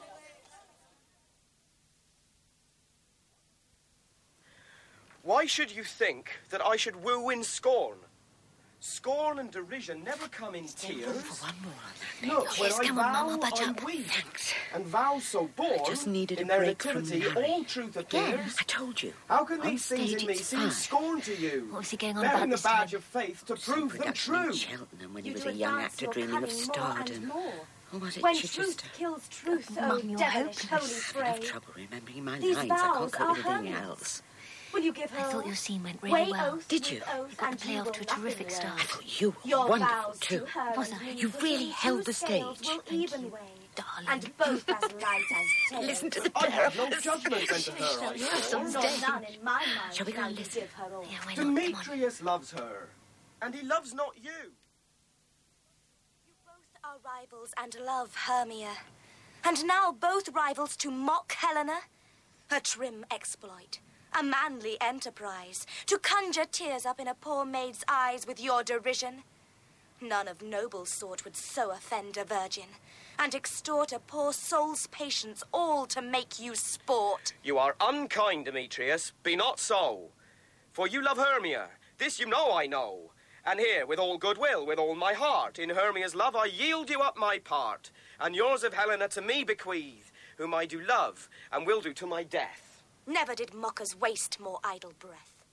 Speaker 14: Why should you think that I should woo in scorn? Scorn and derision never come in tears.
Speaker 1: For one more on that.
Speaker 14: Look, when
Speaker 1: Yes,
Speaker 14: I
Speaker 1: come on,
Speaker 14: vow,
Speaker 1: Mama, budge
Speaker 14: I
Speaker 1: up.
Speaker 14: weep.
Speaker 1: Thanks.
Speaker 14: And vows so born,
Speaker 1: I just needed
Speaker 14: in
Speaker 1: a
Speaker 14: their
Speaker 1: break from
Speaker 14: nativity,
Speaker 1: Harry.
Speaker 14: all truth appears.
Speaker 1: Again, I told you.
Speaker 14: How can
Speaker 1: On
Speaker 14: these things
Speaker 1: stage
Speaker 14: in me
Speaker 1: it's
Speaker 14: seem
Speaker 1: fine.
Speaker 14: scorn to you?
Speaker 15: What was he going on
Speaker 14: Bearing
Speaker 15: about
Speaker 14: the
Speaker 15: this
Speaker 14: badge
Speaker 15: time?
Speaker 14: of faith to prove them
Speaker 1: Production in
Speaker 14: true.
Speaker 1: Cheltenham when he
Speaker 13: You
Speaker 1: was
Speaker 13: do
Speaker 1: a young
Speaker 13: advance
Speaker 1: actor
Speaker 13: your
Speaker 1: dreaming of
Speaker 13: cunning more and
Speaker 1: stardom.
Speaker 13: more.
Speaker 1: Or was it
Speaker 13: When
Speaker 1: Chichester?
Speaker 13: truth kills truth,
Speaker 15: Mum,
Speaker 13: oh
Speaker 15: you're
Speaker 13: devilish
Speaker 15: hopeless.
Speaker 13: holy
Speaker 1: I'm having
Speaker 13: phrase.
Speaker 1: trouble remembering my
Speaker 13: These
Speaker 1: lines. I
Speaker 13: vows
Speaker 1: can't cope
Speaker 13: are
Speaker 1: with anything
Speaker 13: hermits.
Speaker 1: else.
Speaker 13: Will you give her
Speaker 15: I thought
Speaker 13: all?
Speaker 15: your scene went really
Speaker 13: Weigh
Speaker 15: well.
Speaker 13: oaths
Speaker 1: Did you?
Speaker 13: with oaths,
Speaker 15: You got
Speaker 13: and
Speaker 15: the play
Speaker 13: you
Speaker 15: off
Speaker 13: will
Speaker 15: to a
Speaker 13: nothing
Speaker 15: terrific
Speaker 13: weigh.
Speaker 15: start.
Speaker 1: I thought you were
Speaker 13: Your
Speaker 1: wonderful
Speaker 13: vows
Speaker 1: too.
Speaker 13: to her
Speaker 15: Was
Speaker 13: and
Speaker 15: I?
Speaker 13: his
Speaker 1: You really
Speaker 13: two
Speaker 1: held the
Speaker 13: scales
Speaker 1: stage.
Speaker 13: Will even weigh,
Speaker 15: Darling.
Speaker 13: and both as light as day.
Speaker 1: Listen to the
Speaker 14: I have no
Speaker 1: pair of us.
Speaker 14: judgment into her, I
Speaker 1: Your
Speaker 14: scorn.
Speaker 1: son's
Speaker 13: Nor
Speaker 1: dead.
Speaker 13: none in my mind.
Speaker 1: Shall we go
Speaker 13: shall
Speaker 1: and
Speaker 13: you
Speaker 1: listen?
Speaker 13: give her all.
Speaker 15: Yeah, why not? Come on.
Speaker 14: Demetrius loves her, and he loves not you.
Speaker 13: You both are rivals and love Hermia. And now both rivals to mock Helena? A trim exploit, a manly enterprise, to conjure tears up in a poor maid's eyes with your derision. None of noble sort would so offend a virgin, and extort a poor soul's patience, all to make you sport.
Speaker 14: You are unkind, Demetrius. Be not so. For you love Hermia. This you know I know. And here, with all goodwill, with all my heart, in Hermia's love I yield you up my part, and yours of Helena to me bequeath, whom I do love, and will do to my death.
Speaker 13: Never did mockers waste more idle breath.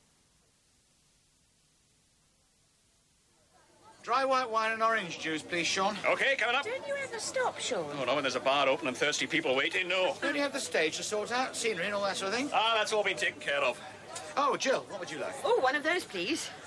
Speaker 3: Dry white wine and orange juice, please, Sean.
Speaker 6: Okay, coming up.
Speaker 4: Don't you ever stop, Sean?
Speaker 6: Oh, no, when there's a bar open and thirsty people waiting, no.
Speaker 3: Don't you have the stage to sort out, scenery and all that sort of thing?
Speaker 6: Ah, that's all been taken care of.
Speaker 3: Oh, Jill, what would you like?
Speaker 1: Oh, one of those, please.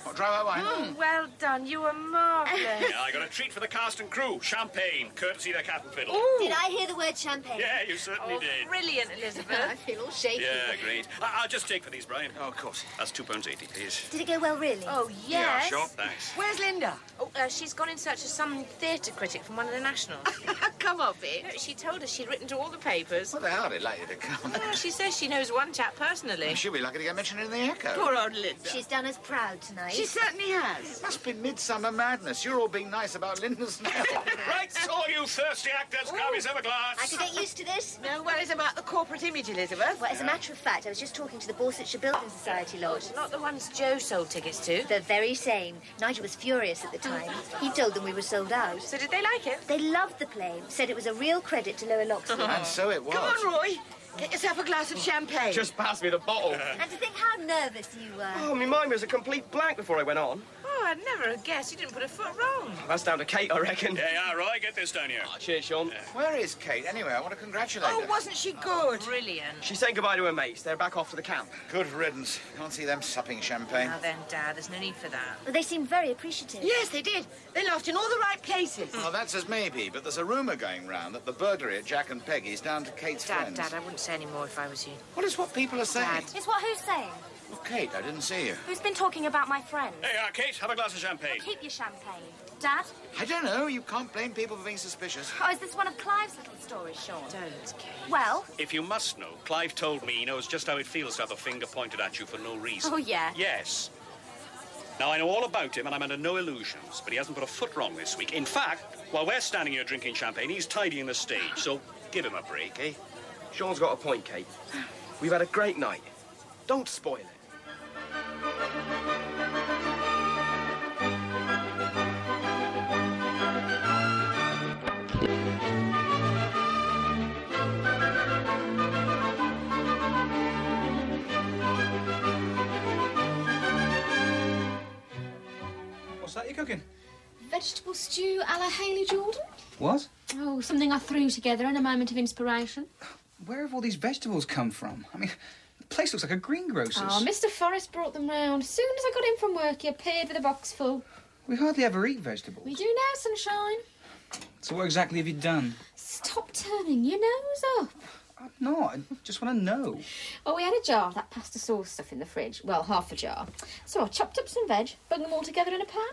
Speaker 3: What, dry white wine?
Speaker 4: Oh, well done. You were marvellous.
Speaker 6: Yeah, I got a treat for the cast and crew. Champagne, courtesy of the Cat and Fiddle.
Speaker 11: Did I hear the word champagne?
Speaker 6: Yeah, you certainly did.
Speaker 4: Brilliant, Elizabeth.
Speaker 11: I feel all shaky.
Speaker 6: Yeah, great. I'll just take for these, Brian.
Speaker 3: Oh, of course.
Speaker 6: That's £2.80, please.
Speaker 11: Did it go well, really?
Speaker 4: Oh, yes.
Speaker 6: Yeah, sure, thanks.
Speaker 12: Where's Linda?
Speaker 4: Oh, she's gone in search of some theatre critic from one of the nationals.
Speaker 12: Come off it.
Speaker 4: No, she told us she'd written to all the papers.
Speaker 3: Well, they're hardly likely to come.
Speaker 4: Well, she says she knows one chap personally.
Speaker 3: She'll be lucky to get mentioned in the Echo.
Speaker 12: Poor old Linda.
Speaker 11: She's done us proud tonight.
Speaker 12: She certainly has.
Speaker 3: It must be midsummer madness. You're all being nice about Linda's now.
Speaker 6: Right, so all you thirsty actors, grab yourself a glass.
Speaker 11: I could get used to this.
Speaker 12: No worries about the corporate image, Elizabeth.
Speaker 11: Well, as a matter of fact, I was just talking to the Borsetshire Building Society lot.
Speaker 4: Not the ones Joe sold tickets to.
Speaker 11: The very same. Nigel was furious at the time. He told them we were sold out.
Speaker 4: So did they like it?
Speaker 11: They loved the play. Said it was a real credit to Lower Loxley.
Speaker 3: And so it was.
Speaker 12: Come on, Roy. Get yourself a glass of champagne.
Speaker 14: Just pass me the bottle.
Speaker 11: And to think how nervous you were.
Speaker 14: Oh, my mind was a complete blank before I went on.
Speaker 4: Oh, I'd never have guessed. You didn't put a foot wrong.
Speaker 14: That's down to Kate, I reckon.
Speaker 6: Yeah, Roy, get this down here.
Speaker 14: Oh, cheers, Sean.
Speaker 3: Where is Kate, anyway? I want to congratulate
Speaker 12: Oh,
Speaker 3: her.
Speaker 12: wasn't she good?
Speaker 4: Brilliant.
Speaker 14: She said goodbye to her mates. They're back off to the camp.
Speaker 3: Good riddance. Can't see them supping champagne.
Speaker 4: Now then, Dad, there's no need for that.
Speaker 11: Well, they seemed very appreciative.
Speaker 12: Yes, they did. They laughed in all the right places.
Speaker 3: Well, that's as maybe, but there's a rumour going round that the burglary at Jack and Peggy's down to Kate's friends.
Speaker 4: Dad, I wouldn't say any more if I was you.
Speaker 3: Well, it's what people are saying.
Speaker 4: Dad.
Speaker 13: It's what who's saying?
Speaker 3: Well, Kate, I didn't see you.
Speaker 13: Who's been talking about my friend?
Speaker 6: Hey, Kate, have a glass of champagne.
Speaker 13: Keep your champagne. Dad?
Speaker 3: I don't know. You can't blame people for being suspicious.
Speaker 13: Oh, is this one of Clive's little stories, Sean?
Speaker 4: Don't, Kate.
Speaker 13: Well?
Speaker 6: If you must know, Clive told me he knows just how it feels to have a finger pointed at you for no reason.
Speaker 13: Oh, yeah?
Speaker 6: Yes. Now, I know all about him, and I'm under no illusions, but he hasn't put a foot wrong this week. In fact, while we're standing here drinking champagne, he's tidying the stage, so give him a break, eh?
Speaker 14: Sean's got a point, Kate. We've had a great night. Don't spoil it.
Speaker 10: What's that you're cooking?
Speaker 17: Vegetable stew a la Hayley Jordan.
Speaker 10: What?
Speaker 17: Oh, something I threw together in a moment of inspiration.
Speaker 10: Where have all these vegetables come from? I mean, the place looks like a greengrocer's.
Speaker 17: Oh, Mr. Forrest brought them round. As soon as I got in from work, he appeared with a box full.
Speaker 10: We hardly ever eat vegetables.
Speaker 17: We do now, sunshine.
Speaker 10: So what exactly have you done?
Speaker 17: Stop turning your nose up.
Speaker 10: I'm not. I just want to know.
Speaker 17: Oh, we had a jar of that pasta sauce stuff in the fridge. Well, half a jar. So I chopped up some veg, bung them all together in a pan.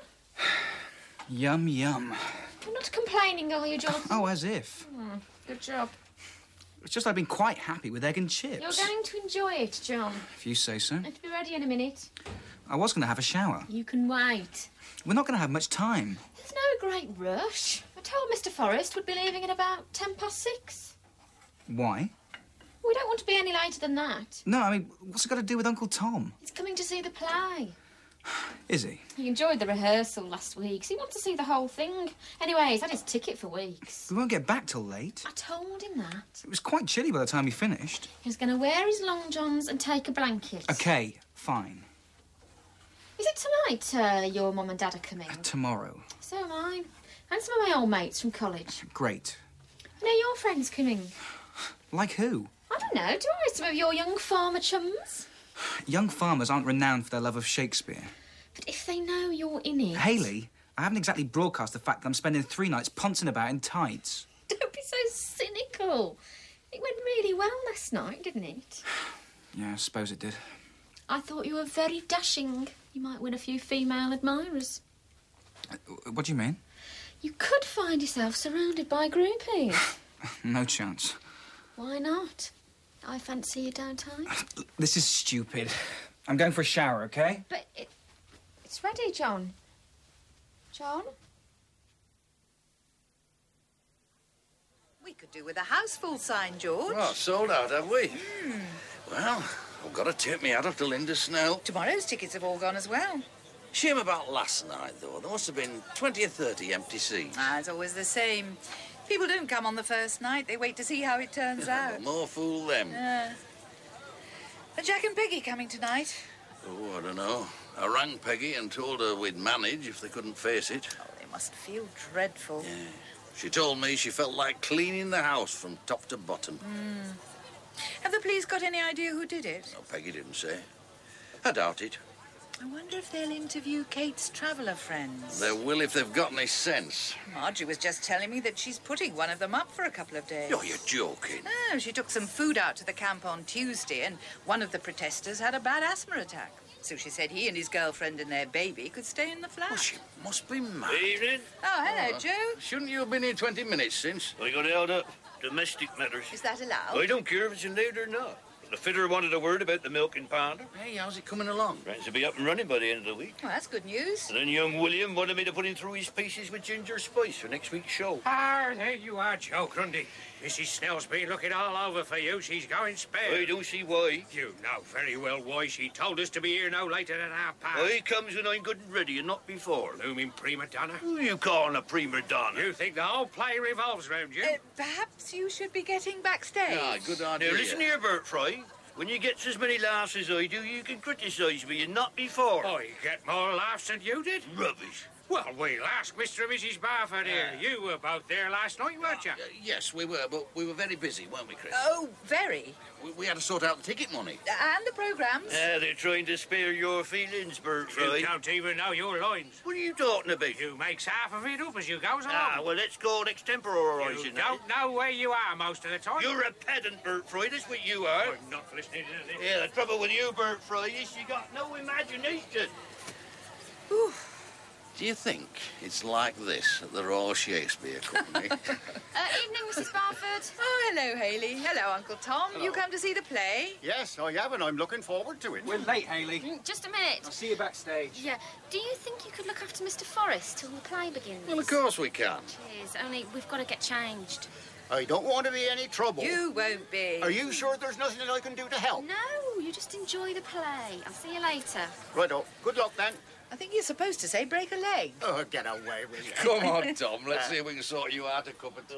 Speaker 10: Yum, yum.
Speaker 17: You're not complaining, are you, John?
Speaker 10: Oh, as if.
Speaker 17: Good job.
Speaker 10: It's just I've been quite happy with egg and chips.
Speaker 17: You're going to enjoy it, John.
Speaker 10: If you say so.
Speaker 17: It'll be ready in a minute.
Speaker 10: I was going to have a shower.
Speaker 17: You can wait.
Speaker 10: We're not going to have much time.
Speaker 17: There's no great rush. I told Mr. Forrest we'd be leaving at about 6:10.
Speaker 10: Why?
Speaker 17: We don't want to be any later than that.
Speaker 10: No, I mean, what's it got to do with Uncle Tom?
Speaker 17: He's coming to see the play.
Speaker 10: Is he?
Speaker 17: He enjoyed the rehearsal last week, so he wants to see the whole thing. Anyway, he's had his ticket for weeks.
Speaker 10: We won't get back till late.
Speaker 17: I told him that.
Speaker 10: It was quite chilly by the time we finished.
Speaker 17: He was going to wear his long johns and take a blanket.
Speaker 10: OK, fine.
Speaker 17: Is it tonight your mum and dad are coming?
Speaker 10: Tomorrow.
Speaker 17: So am I. And some of my old mates from college.
Speaker 10: Great.
Speaker 17: I know your friend's coming.
Speaker 10: Like who?
Speaker 17: I don't know. Do I know some of your young farmer chums?
Speaker 10: Young farmers aren't renowned for their love of Shakespeare.
Speaker 17: But if they know you're in it...
Speaker 10: Hayley, I haven't exactly broadcast the fact that I'm spending 3 nights pouncing about in tights.
Speaker 17: Don't be so cynical. It went really well last night, didn't it?
Speaker 10: Yeah, I suppose it did.
Speaker 17: I thought you were very dashing. You might win a few female admirers.
Speaker 10: What do you mean?
Speaker 17: You could find yourself surrounded by groupies.
Speaker 10: No chance.
Speaker 17: Why not? I fancy you, don't I?
Speaker 10: This is stupid. I'm going for a shower, OK?
Speaker 17: But it's ready, John. John?
Speaker 18: We could do with a house full sign, George.
Speaker 19: Oh, sold out, have we? Well, I've got to take me hat off to Linda Snell.
Speaker 18: Tomorrow's tickets have all gone as well.
Speaker 19: Shame about last night, though. There must have been 20 or 30 empty seats.
Speaker 18: It's always the same. People don't come on the first night. They wait to see how it turns out.
Speaker 19: More fool them.
Speaker 18: Are Jack and Peggy coming tonight?
Speaker 19: Oh, I don't know. I rang Peggy and told her we'd manage if they couldn't face it.
Speaker 18: Oh, they must feel dreadful.
Speaker 19: Yeah. She told me she felt like cleaning the house from top to bottom.
Speaker 18: Have the police got any idea who did it?
Speaker 19: No, Peggy didn't say. I doubt it.
Speaker 18: I wonder if they'll interview Kate's traveller friends.
Speaker 19: They will if they've got any sense.
Speaker 18: Margie was just telling me that she's putting one of them up for a couple of days.
Speaker 19: Oh, you're joking.
Speaker 18: No, she took some food out to the camp on Tuesday, and one of the protesters had a bad asthma attack. So she said he and his girlfriend and their baby could stay in the flat.
Speaker 19: Oh, she must be mad.
Speaker 6: Evening.
Speaker 18: Oh, hello, Joe.
Speaker 19: Shouldn't you have been here 20 minutes since?
Speaker 6: I got held up. Domestic matters.
Speaker 18: Is that allowed?
Speaker 6: I don't care if it's allowed or not. The fitter wanted a word about the milking parlour.
Speaker 19: Hey, how's it coming along?
Speaker 6: Reckons to be up and running by the end of the week.
Speaker 18: Well, that's good news.
Speaker 6: And then young William wanted me to put him through his pieces with ginger spice for next week's show.
Speaker 5: Ah, there you are, Joe Grundy. Mrs. Snell's been looking all over for you. She's going spare.
Speaker 6: I don't see why.
Speaker 5: You know very well why. She told us to be here no later than past.
Speaker 6: I comes when I'm good and ready and not before.
Speaker 5: Blooming prima donna.
Speaker 6: Who you calling a prima donna?
Speaker 5: You think the whole play revolves round you?
Speaker 18: Perhaps you should be getting backstage.
Speaker 19: Ah, good idea.
Speaker 6: Now, listen here, Bert Fry. When you get as many laughs as I do, you can criticise me and not before.
Speaker 5: I get more laughs than you did.
Speaker 6: Rubbish.
Speaker 5: Well, we'll ask Mr. and Mrs. Barford here. You were both there last night, weren't you?
Speaker 19: Yes, we were, but we were very busy, weren't we, Chris?
Speaker 18: Oh, very.
Speaker 19: We had to sort out the ticket money.
Speaker 18: And the programmes.
Speaker 6: They're trying to spare your feelings, Bert Fry.
Speaker 5: You don't even know your lines.
Speaker 6: What are you talking about?
Speaker 5: You makes half of it up as you goes along.
Speaker 6: Ah, well, let's call it extemporising.
Speaker 5: You don't know where you are most of the time.
Speaker 6: You're a pedant, Bert Fry. That's what you are.
Speaker 5: I'm not listening to this.
Speaker 6: Yeah, the trouble with you, Bert Fry, is you got no imagination.
Speaker 18: Whew.
Speaker 19: Do you think it's like this at the Royal Shakespeare Company?
Speaker 17: Evening, Mrs. Barford.
Speaker 18: Oh, hello, Hayley. Hello, Uncle Tom.
Speaker 20: Hello.
Speaker 18: You come to see the play?
Speaker 20: Yes, I have, and I'm looking forward to it.
Speaker 10: We're late, Hayley.
Speaker 17: Just a minute.
Speaker 10: I'll see you backstage.
Speaker 17: Yeah. Do you think you could look after Mr. Forrest till the play begins?
Speaker 19: Well, of course we can.
Speaker 17: Cheers. Only we've got to get changed.
Speaker 20: I don't want to be any trouble.
Speaker 18: You won't be.
Speaker 20: Are you sure there's nothing that I can do to help?
Speaker 17: No, you just enjoy the play. I'll see you later.
Speaker 20: Righto. Good luck, then.
Speaker 18: I think you're supposed to say break a leg.
Speaker 20: Oh, get away with you.
Speaker 19: Come on, Tom. Let's see if we can sort you out a cup of tea.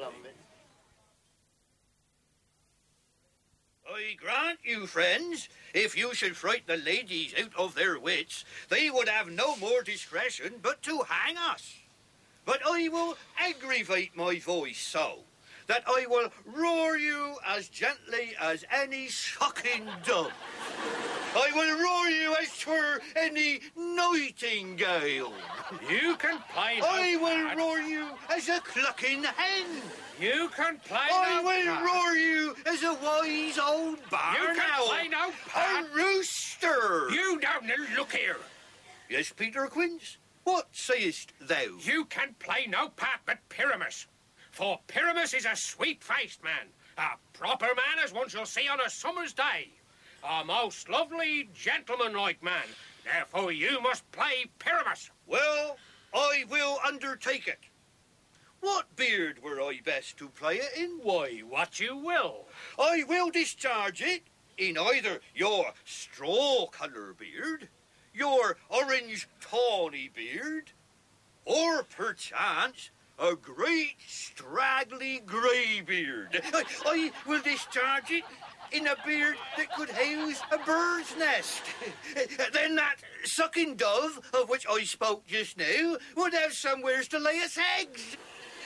Speaker 6: I grant you, friends, if you should fright the ladies out of their wits, they would have no more discretion but to hang us. But I will aggravate my voice so that I will roar you as gently as any sucking dove. I will roar you as 'twere any nightingale.
Speaker 5: You can play no
Speaker 6: I will
Speaker 5: part.
Speaker 6: roar you as a clucking hen.
Speaker 5: You can play
Speaker 6: I
Speaker 5: no
Speaker 6: will
Speaker 5: part.
Speaker 6: roar you as a wise old barn
Speaker 5: You can
Speaker 6: owl.
Speaker 5: play no part.
Speaker 6: A rooster.
Speaker 5: You don't look here.
Speaker 6: Yes, Peter Quince. What sayest thou?
Speaker 5: You can play no part but Pyramus. For Pyramus is a sweet-faced man, a proper man as one shall see on a summer's day, a most lovely gentleman-like man. Therefore you must play Pyramus.
Speaker 6: Well, I will undertake it. What beard were I best to play it in?
Speaker 5: Why, what you will.
Speaker 6: I will discharge it in either your straw-colour beard, your orange tawny beard, or perchance a great straggly grey beard. I will discharge it in a beard that could house a bird's nest. Then that sucking dove, of which I spoke just now, would have somewheres to lay its eggs.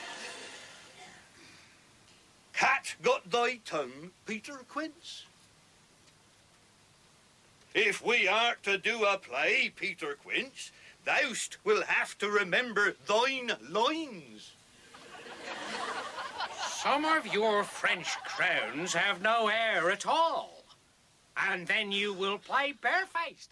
Speaker 6: Cat got thy tongue, Peter Quince? If we are to do a play, Peter Quince, thou'st will have to remember thine lines.
Speaker 5: Some of your French crowns have no hair at all. And then you will play barefaced.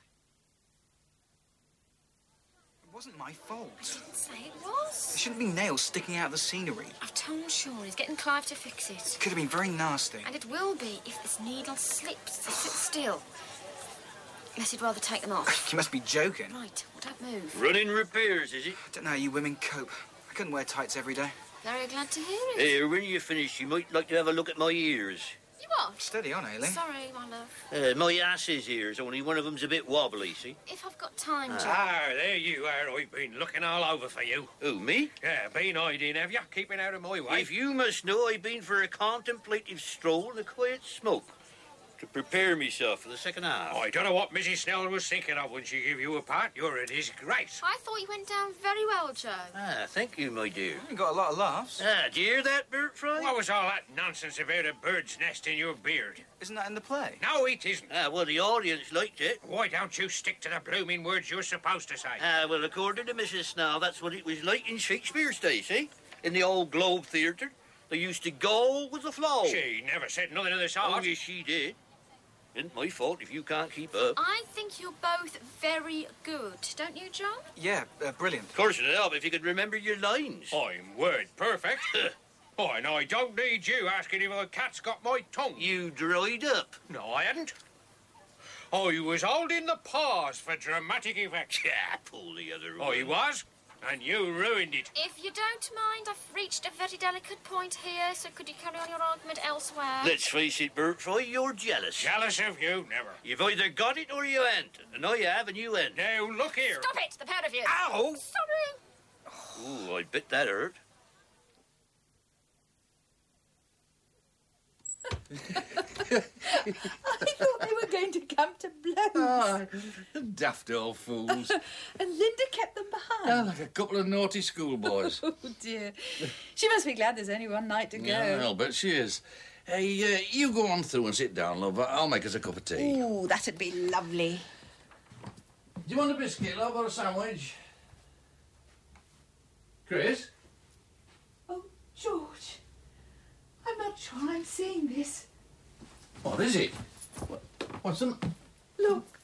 Speaker 10: It wasn't my fault.
Speaker 17: I didn't say it was.
Speaker 10: There shouldn't be nails sticking out of the scenery.
Speaker 17: I've told Sean he's getting Clive to fix it.
Speaker 10: Could have been very nasty.
Speaker 17: And it will be if this needle slips to sit still. Unless he'd rather take them off.
Speaker 10: You must be joking.
Speaker 17: Right, well, don't move.
Speaker 6: Running repairs, is it?
Speaker 10: I don't know how you women cope. I couldn't wear tights every day.
Speaker 17: Very glad to hear it.
Speaker 6: Here, when you finish, you might like to have a look at my ears.
Speaker 17: You what?
Speaker 10: Steady on, Aileen.
Speaker 17: Sorry, my love.
Speaker 6: My ass's ears, only one of them's a bit wobbly, see?
Speaker 17: If I've got time, Joe.
Speaker 5: Ah, there you are. I've been looking all over for you.
Speaker 6: Who, me?
Speaker 5: Yeah, been hiding, have you? Keeping out of my way.
Speaker 6: If you must know, I've been for a contemplative stroll and a quiet smoke. to prepare myself for the second half.
Speaker 5: I don't know what Mrs. Snell was thinking of when she gave you a part. You're a disgrace.
Speaker 17: I thought you went down very well, Joe.
Speaker 6: Ah, thank you, my dear.
Speaker 10: You got a lot of laughs.
Speaker 6: Ah, do you hear that, Bert Fry?
Speaker 5: What was all that nonsense about a bird's nest in your beard?
Speaker 10: Isn't that in the play?
Speaker 5: No, it isn't.
Speaker 6: Ah, well, the audience liked it.
Speaker 5: Why don't you stick to the blooming words you're supposed to say?
Speaker 6: Ah, well, according to Mrs. Snell, that's what it was like in Shakespeare's day, see? In the old Globe Theatre, they used to go with the flow.
Speaker 5: She never said nothing of the sort.
Speaker 6: Oh, yes, she did. Isn't my fault if you can't keep up.
Speaker 17: I think you're both very good, don't you, John?
Speaker 10: Yeah, brilliant.
Speaker 6: Of course it'd help if you could remember your lines.
Speaker 5: I'm word perfect. Oh, and I don't need you asking if a cat's got my tongue.
Speaker 6: You dried up.
Speaker 5: No, I hadn't. I was holding the pause for dramatic effect.
Speaker 6: Yeah, pull the other one.
Speaker 5: I was, and you ruined it.
Speaker 17: If you don't mind, I've reached a very delicate point here, so could you carry on your argument elsewhere?
Speaker 6: Let's face it, Bert Fry, you're jealous.
Speaker 5: Jealous of you? Never.
Speaker 6: You've either got it or you ain't. And I have and you ain't.
Speaker 5: Now, look here.
Speaker 17: Stop it, the pair of you.
Speaker 6: Ow!
Speaker 17: Sorry.
Speaker 6: Ooh, I bet that hurt.
Speaker 21: I thought they were going to come to blows.
Speaker 19: Ah, daft old fools.
Speaker 21: And Linda kept them behind.
Speaker 19: Like a couple of naughty schoolboys.
Speaker 21: Oh, dear. She must be glad there's only one night to go.
Speaker 19: Yeah, I'll bet she is. Hey, you go on through and sit down, love. I'll make us a cup of tea.
Speaker 21: Ooh, that'd be lovely.
Speaker 19: Do you want a biscuit, love, or a sandwich? Chris?
Speaker 21: Oh, George. I'm not sure I'm seeing this.
Speaker 19: What is it? What's the...
Speaker 21: Look.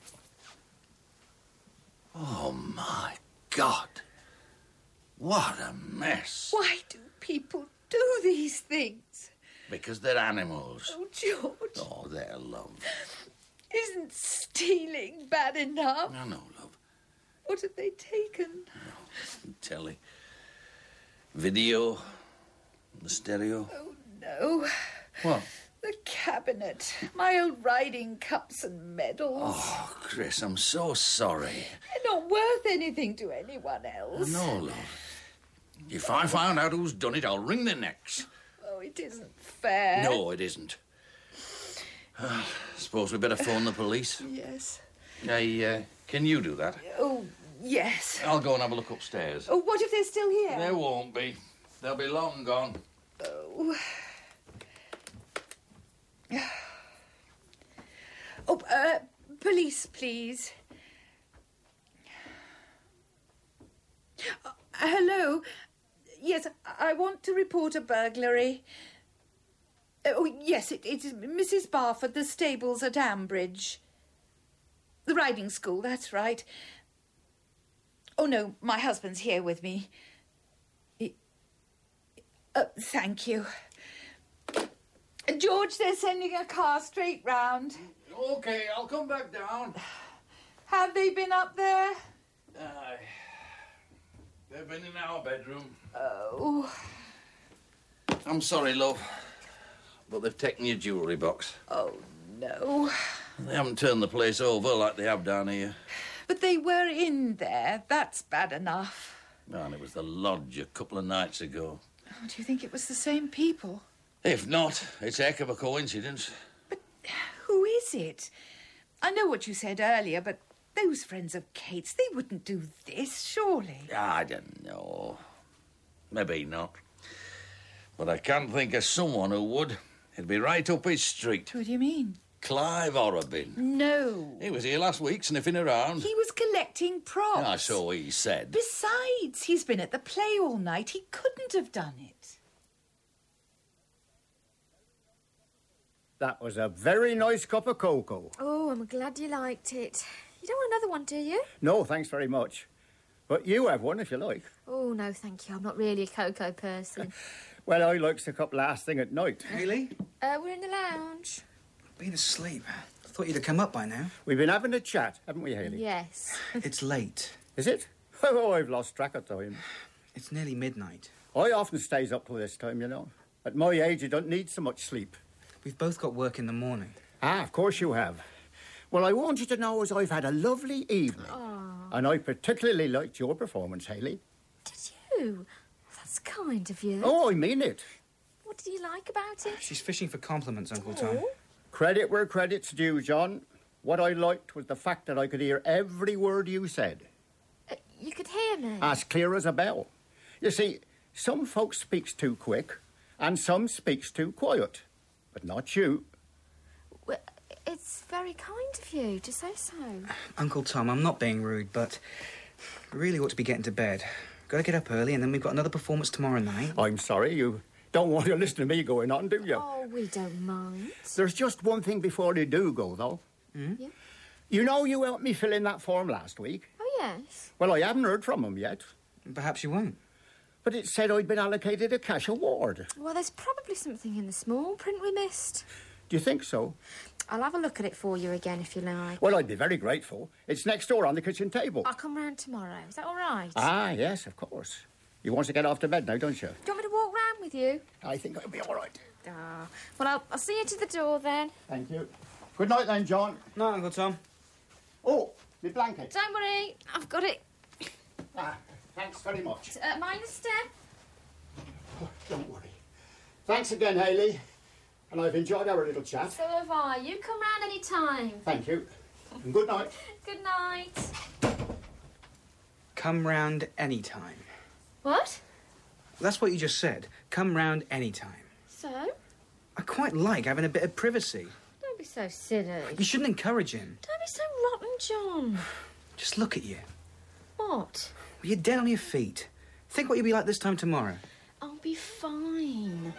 Speaker 19: Oh, my God. What a mess.
Speaker 21: Why do people do these things?
Speaker 19: Because they're animals.
Speaker 21: Oh, George.
Speaker 19: Oh, they're love.
Speaker 21: Isn't stealing bad enough?
Speaker 19: I know, love.
Speaker 21: What have they taken?
Speaker 19: Telly. Video. The stereo.
Speaker 21: Oh, no.
Speaker 19: What?
Speaker 21: The cabinet. My old riding cups and medals.
Speaker 19: Oh, Chris, I'm so sorry.
Speaker 21: They're not worth anything to anyone else.
Speaker 19: No, love. If I find out who's done it, I'll wring their necks.
Speaker 21: Oh, it isn't fair.
Speaker 19: No, it isn't. Suppose we better phone the police.
Speaker 21: Yes.
Speaker 19: Hey, can you do that?
Speaker 21: Oh, yes.
Speaker 19: I'll go and have a look upstairs.
Speaker 21: Oh, what if they're still here?
Speaker 19: There won't be. They'll be long gone.
Speaker 21: Oh. Oh, police, please. Hello. Yes, I want to report a burglary. Oh, yes, it's Mrs. Barford, the stables at Ambridge. The riding school, that's right. Oh, no, my husband's here with me. Thank you. George, they're sending a car straight round.
Speaker 19: OK, I'll come back down.
Speaker 21: Have they been up there?
Speaker 19: They've been in our bedroom.
Speaker 21: Oh.
Speaker 19: I'm sorry, love, but they've taken your jewellery box.
Speaker 21: Oh, no.
Speaker 19: They haven't turned the place over like they have down here.
Speaker 21: But they were in there. That's bad enough.
Speaker 19: And it was the lodge a couple of nights ago.
Speaker 21: Oh, do you think it was the same people?
Speaker 19: If not, it's a heck of a coincidence.
Speaker 21: But who is it? I know what you said earlier, but those friends of Kate's, they wouldn't do this, surely.
Speaker 19: I don't know. Maybe not. But I can think of someone who would. It'd be right up his street.
Speaker 21: What do you mean?
Speaker 19: Clive Orobin.
Speaker 21: No.
Speaker 19: He was here last week sniffing around.
Speaker 21: He was collecting props.
Speaker 19: Ah, so he said.
Speaker 21: Besides, he's been at the play all night. He couldn't have done it.
Speaker 20: That was a very nice cup of cocoa.
Speaker 15: Oh, I'm glad you liked it. You don't want another one, do you?
Speaker 20: No, thanks very much. But you have one if you like.
Speaker 15: Oh, no, thank you. I'm not really a cocoa person.
Speaker 20: Well, I likes a cup last thing at night.
Speaker 10: Haley?
Speaker 15: We're in the lounge.
Speaker 10: Been asleep. I thought you'd have come up by now.
Speaker 20: We've been having a chat, haven't we, Haley?
Speaker 15: Yes.
Speaker 10: It's late.
Speaker 20: Is it? Oh, I've lost track of time.
Speaker 10: It's nearly midnight.
Speaker 20: I often stays up till this time, you know. At my age, you don't need so much sleep.
Speaker 10: We've both got work in the morning.
Speaker 20: Ah, of course you have. Well, I want you to know as I've had a lovely evening.
Speaker 15: Oh.
Speaker 20: And I particularly liked your performance, Haley.
Speaker 15: Did you? That's kind of you.
Speaker 20: Oh, I mean it.
Speaker 15: What did you like about it?
Speaker 10: She's fishing for compliments, Uncle Tom.
Speaker 20: Credit where credit's due, John. What I liked was the fact that I could hear every word you said.
Speaker 15: You could hear me?
Speaker 20: As clear as a bell. You see, some folks speaks too quick, and some speaks too quiet. But not you.
Speaker 15: Well, it's very kind of you to say so.
Speaker 10: Uncle Tom, I'm not being rude, but we really ought to be getting to bed. Got to get up early, and then we've got another performance tomorrow night.
Speaker 20: I'm sorry, you don't want to listen to me going on, do you?
Speaker 15: Oh, we don't mind.
Speaker 20: There's just one thing before you do go, though.
Speaker 15: Yeah?
Speaker 20: You know you helped me fill in that form last week?
Speaker 15: Oh, yes.
Speaker 20: Well, I haven't heard from him yet.
Speaker 10: Perhaps you won't.
Speaker 20: But it said I'd been allocated a cash award.
Speaker 15: Well, there's probably something in the small print we missed.
Speaker 20: Do you think so?
Speaker 15: I'll have a look at it for you again if you like.
Speaker 20: Well, I'd be very grateful. It's next door on the kitchen table.
Speaker 15: I'll come round tomorrow. Is that all right?
Speaker 20: Ah, yes, of course. You want to get off to bed now, don't you?
Speaker 15: Do you want me to walk round with you?
Speaker 20: I think I'll be all right.
Speaker 15: Ah. Well, I'll see you to the door then.
Speaker 20: Thank you. Good night then, John.
Speaker 10: Night, Uncle Tom.
Speaker 20: Oh, the blanket.
Speaker 15: Don't worry. I've got it.
Speaker 20: Ah, thanks very much.
Speaker 15: Mind the step.
Speaker 20: Oh, don't worry. Thanks again, Hayley. And I've enjoyed our little chat.
Speaker 15: So have I. You come round any time.
Speaker 20: Thank you. And good night.
Speaker 15: Good night.
Speaker 10: Come round any time.
Speaker 15: What?
Speaker 10: That's what you just said. Come round any time.
Speaker 15: So?
Speaker 10: I quite like having a bit of privacy.
Speaker 15: Don't be so silly.
Speaker 10: You shouldn't encourage him.
Speaker 15: Don't be so rotten, John.
Speaker 10: Just look at you.
Speaker 15: What?
Speaker 10: You're dead on your feet. Think what you'll be like this time tomorrow.
Speaker 15: I'll be fine.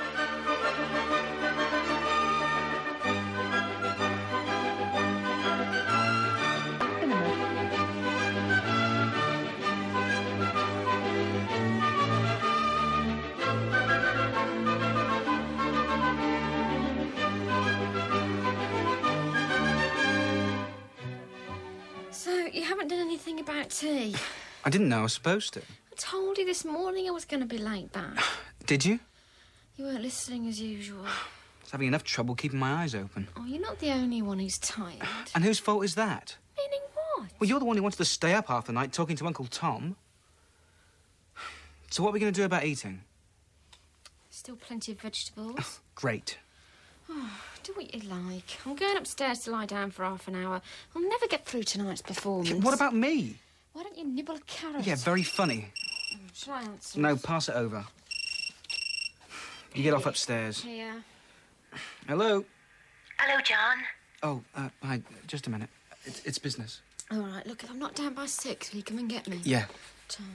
Speaker 15: So, you haven't done anything about tea?
Speaker 10: I didn't know I was supposed to.
Speaker 15: I told you this morning I was going to be like that.
Speaker 10: Did you?
Speaker 15: You weren't listening as usual.
Speaker 10: I was having enough trouble keeping my eyes open.
Speaker 15: Oh, you're not the only one who's tired.
Speaker 10: And whose fault is that?
Speaker 15: Meaning what?
Speaker 10: Well, you're the one who wanted to stay up half the night talking to Uncle Tom. So what are we going to do about eating?
Speaker 15: Still plenty of vegetables.
Speaker 10: Great.
Speaker 15: Oh, do what you like. I'm going upstairs to lie down for half an hour. I'll never get through tonight's performance.
Speaker 10: What about me?
Speaker 15: Why don't you nibble a carrot?
Speaker 10: Yeah, very funny.
Speaker 15: Shall I answer?
Speaker 10: No, pass it over. You get off upstairs.
Speaker 15: Here.
Speaker 10: Hello?
Speaker 2: Hello, John.
Speaker 10: Oh, hi. Just a minute. It's business.
Speaker 15: All right, look, if I'm not down by 6, will you come and get me?
Speaker 10: Yeah.
Speaker 15: Tom.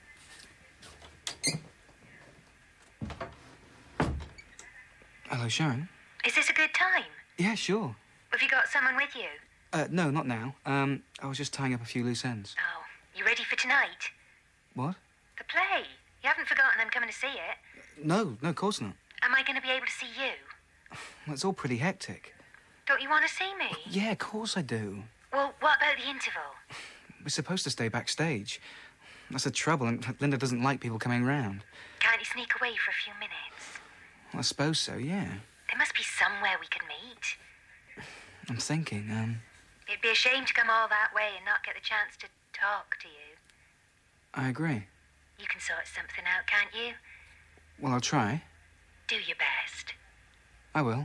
Speaker 10: Hello, Sharon.
Speaker 2: Is this a good time?
Speaker 10: Yeah, sure.
Speaker 2: Have you got someone with you?
Speaker 10: No, not now. I was just tying up a few loose ends.
Speaker 2: Oh, you ready for tonight?
Speaker 10: What?
Speaker 2: The play. You haven't forgotten I'm coming to see it?
Speaker 10: No, of course not.
Speaker 2: Am I going to be able to see you?
Speaker 10: Well, it's all pretty hectic.
Speaker 2: Don't you want to see me?
Speaker 10: Yeah, of course I do.
Speaker 2: Well, what about the interval?
Speaker 10: We're supposed to stay backstage. That's the trouble, and Linda doesn't like people coming round.
Speaker 2: Can't you sneak away for a few minutes?
Speaker 10: Well, I suppose so, yeah.
Speaker 2: There must be somewhere we could meet.
Speaker 10: I'm thinking,
Speaker 2: It'd be a shame to come all that way and not get the chance to talk to you.
Speaker 10: I agree.
Speaker 2: You can sort something out, can't you?
Speaker 10: Well, I'll try.
Speaker 2: Do your best.
Speaker 10: I will.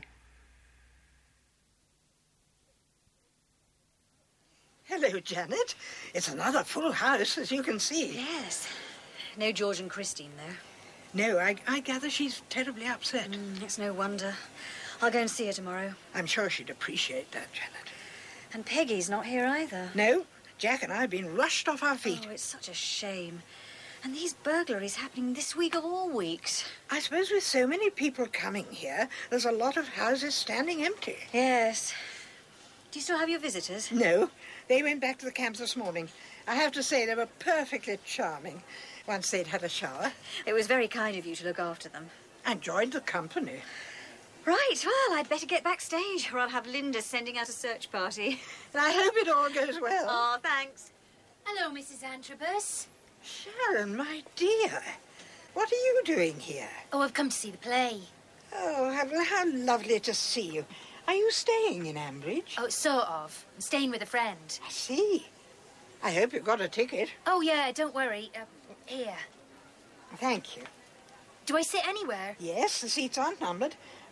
Speaker 22: Hello, Janet. It's another full house, as you can see.
Speaker 4: Yes. No George and Christine, though.
Speaker 22: No, I gather she's terribly upset.
Speaker 4: It's no wonder. I'll go and see her tomorrow.
Speaker 22: I'm sure she'd appreciate that, Janet.
Speaker 4: And Peggy's not here either.
Speaker 22: No, Jack and I have been rushed off our feet.
Speaker 4: Oh, it's such a shame. And these burglaries happening this week of all weeks.
Speaker 22: I suppose with so many people coming here, there's a lot of houses standing empty.
Speaker 4: Yes. Do you still have your visitors?
Speaker 22: No, they went back to the camp this morning. I have to say they were perfectly charming once they'd had a shower.
Speaker 4: It was very kind of you to look after them.
Speaker 22: I joined the company.
Speaker 4: Right, well, I'd better get backstage, or I'll have Linda sending out a search party.
Speaker 22: And I hope it all goes well.
Speaker 4: Oh, thanks.
Speaker 11: Hello, Mrs. Antrobus.
Speaker 22: Sharon, my dear, what are you doing here?
Speaker 11: Oh, I've come to see the play.
Speaker 22: Oh, how lovely to see you. Are you staying in Ambridge?
Speaker 11: Oh, sort of. I'm staying with a friend.
Speaker 22: I see. I hope you've got a ticket.
Speaker 11: Oh, yeah, don't worry. Here.
Speaker 22: Thank you.
Speaker 11: Do I sit anywhere?
Speaker 22: Yes, the seats aren't numbered.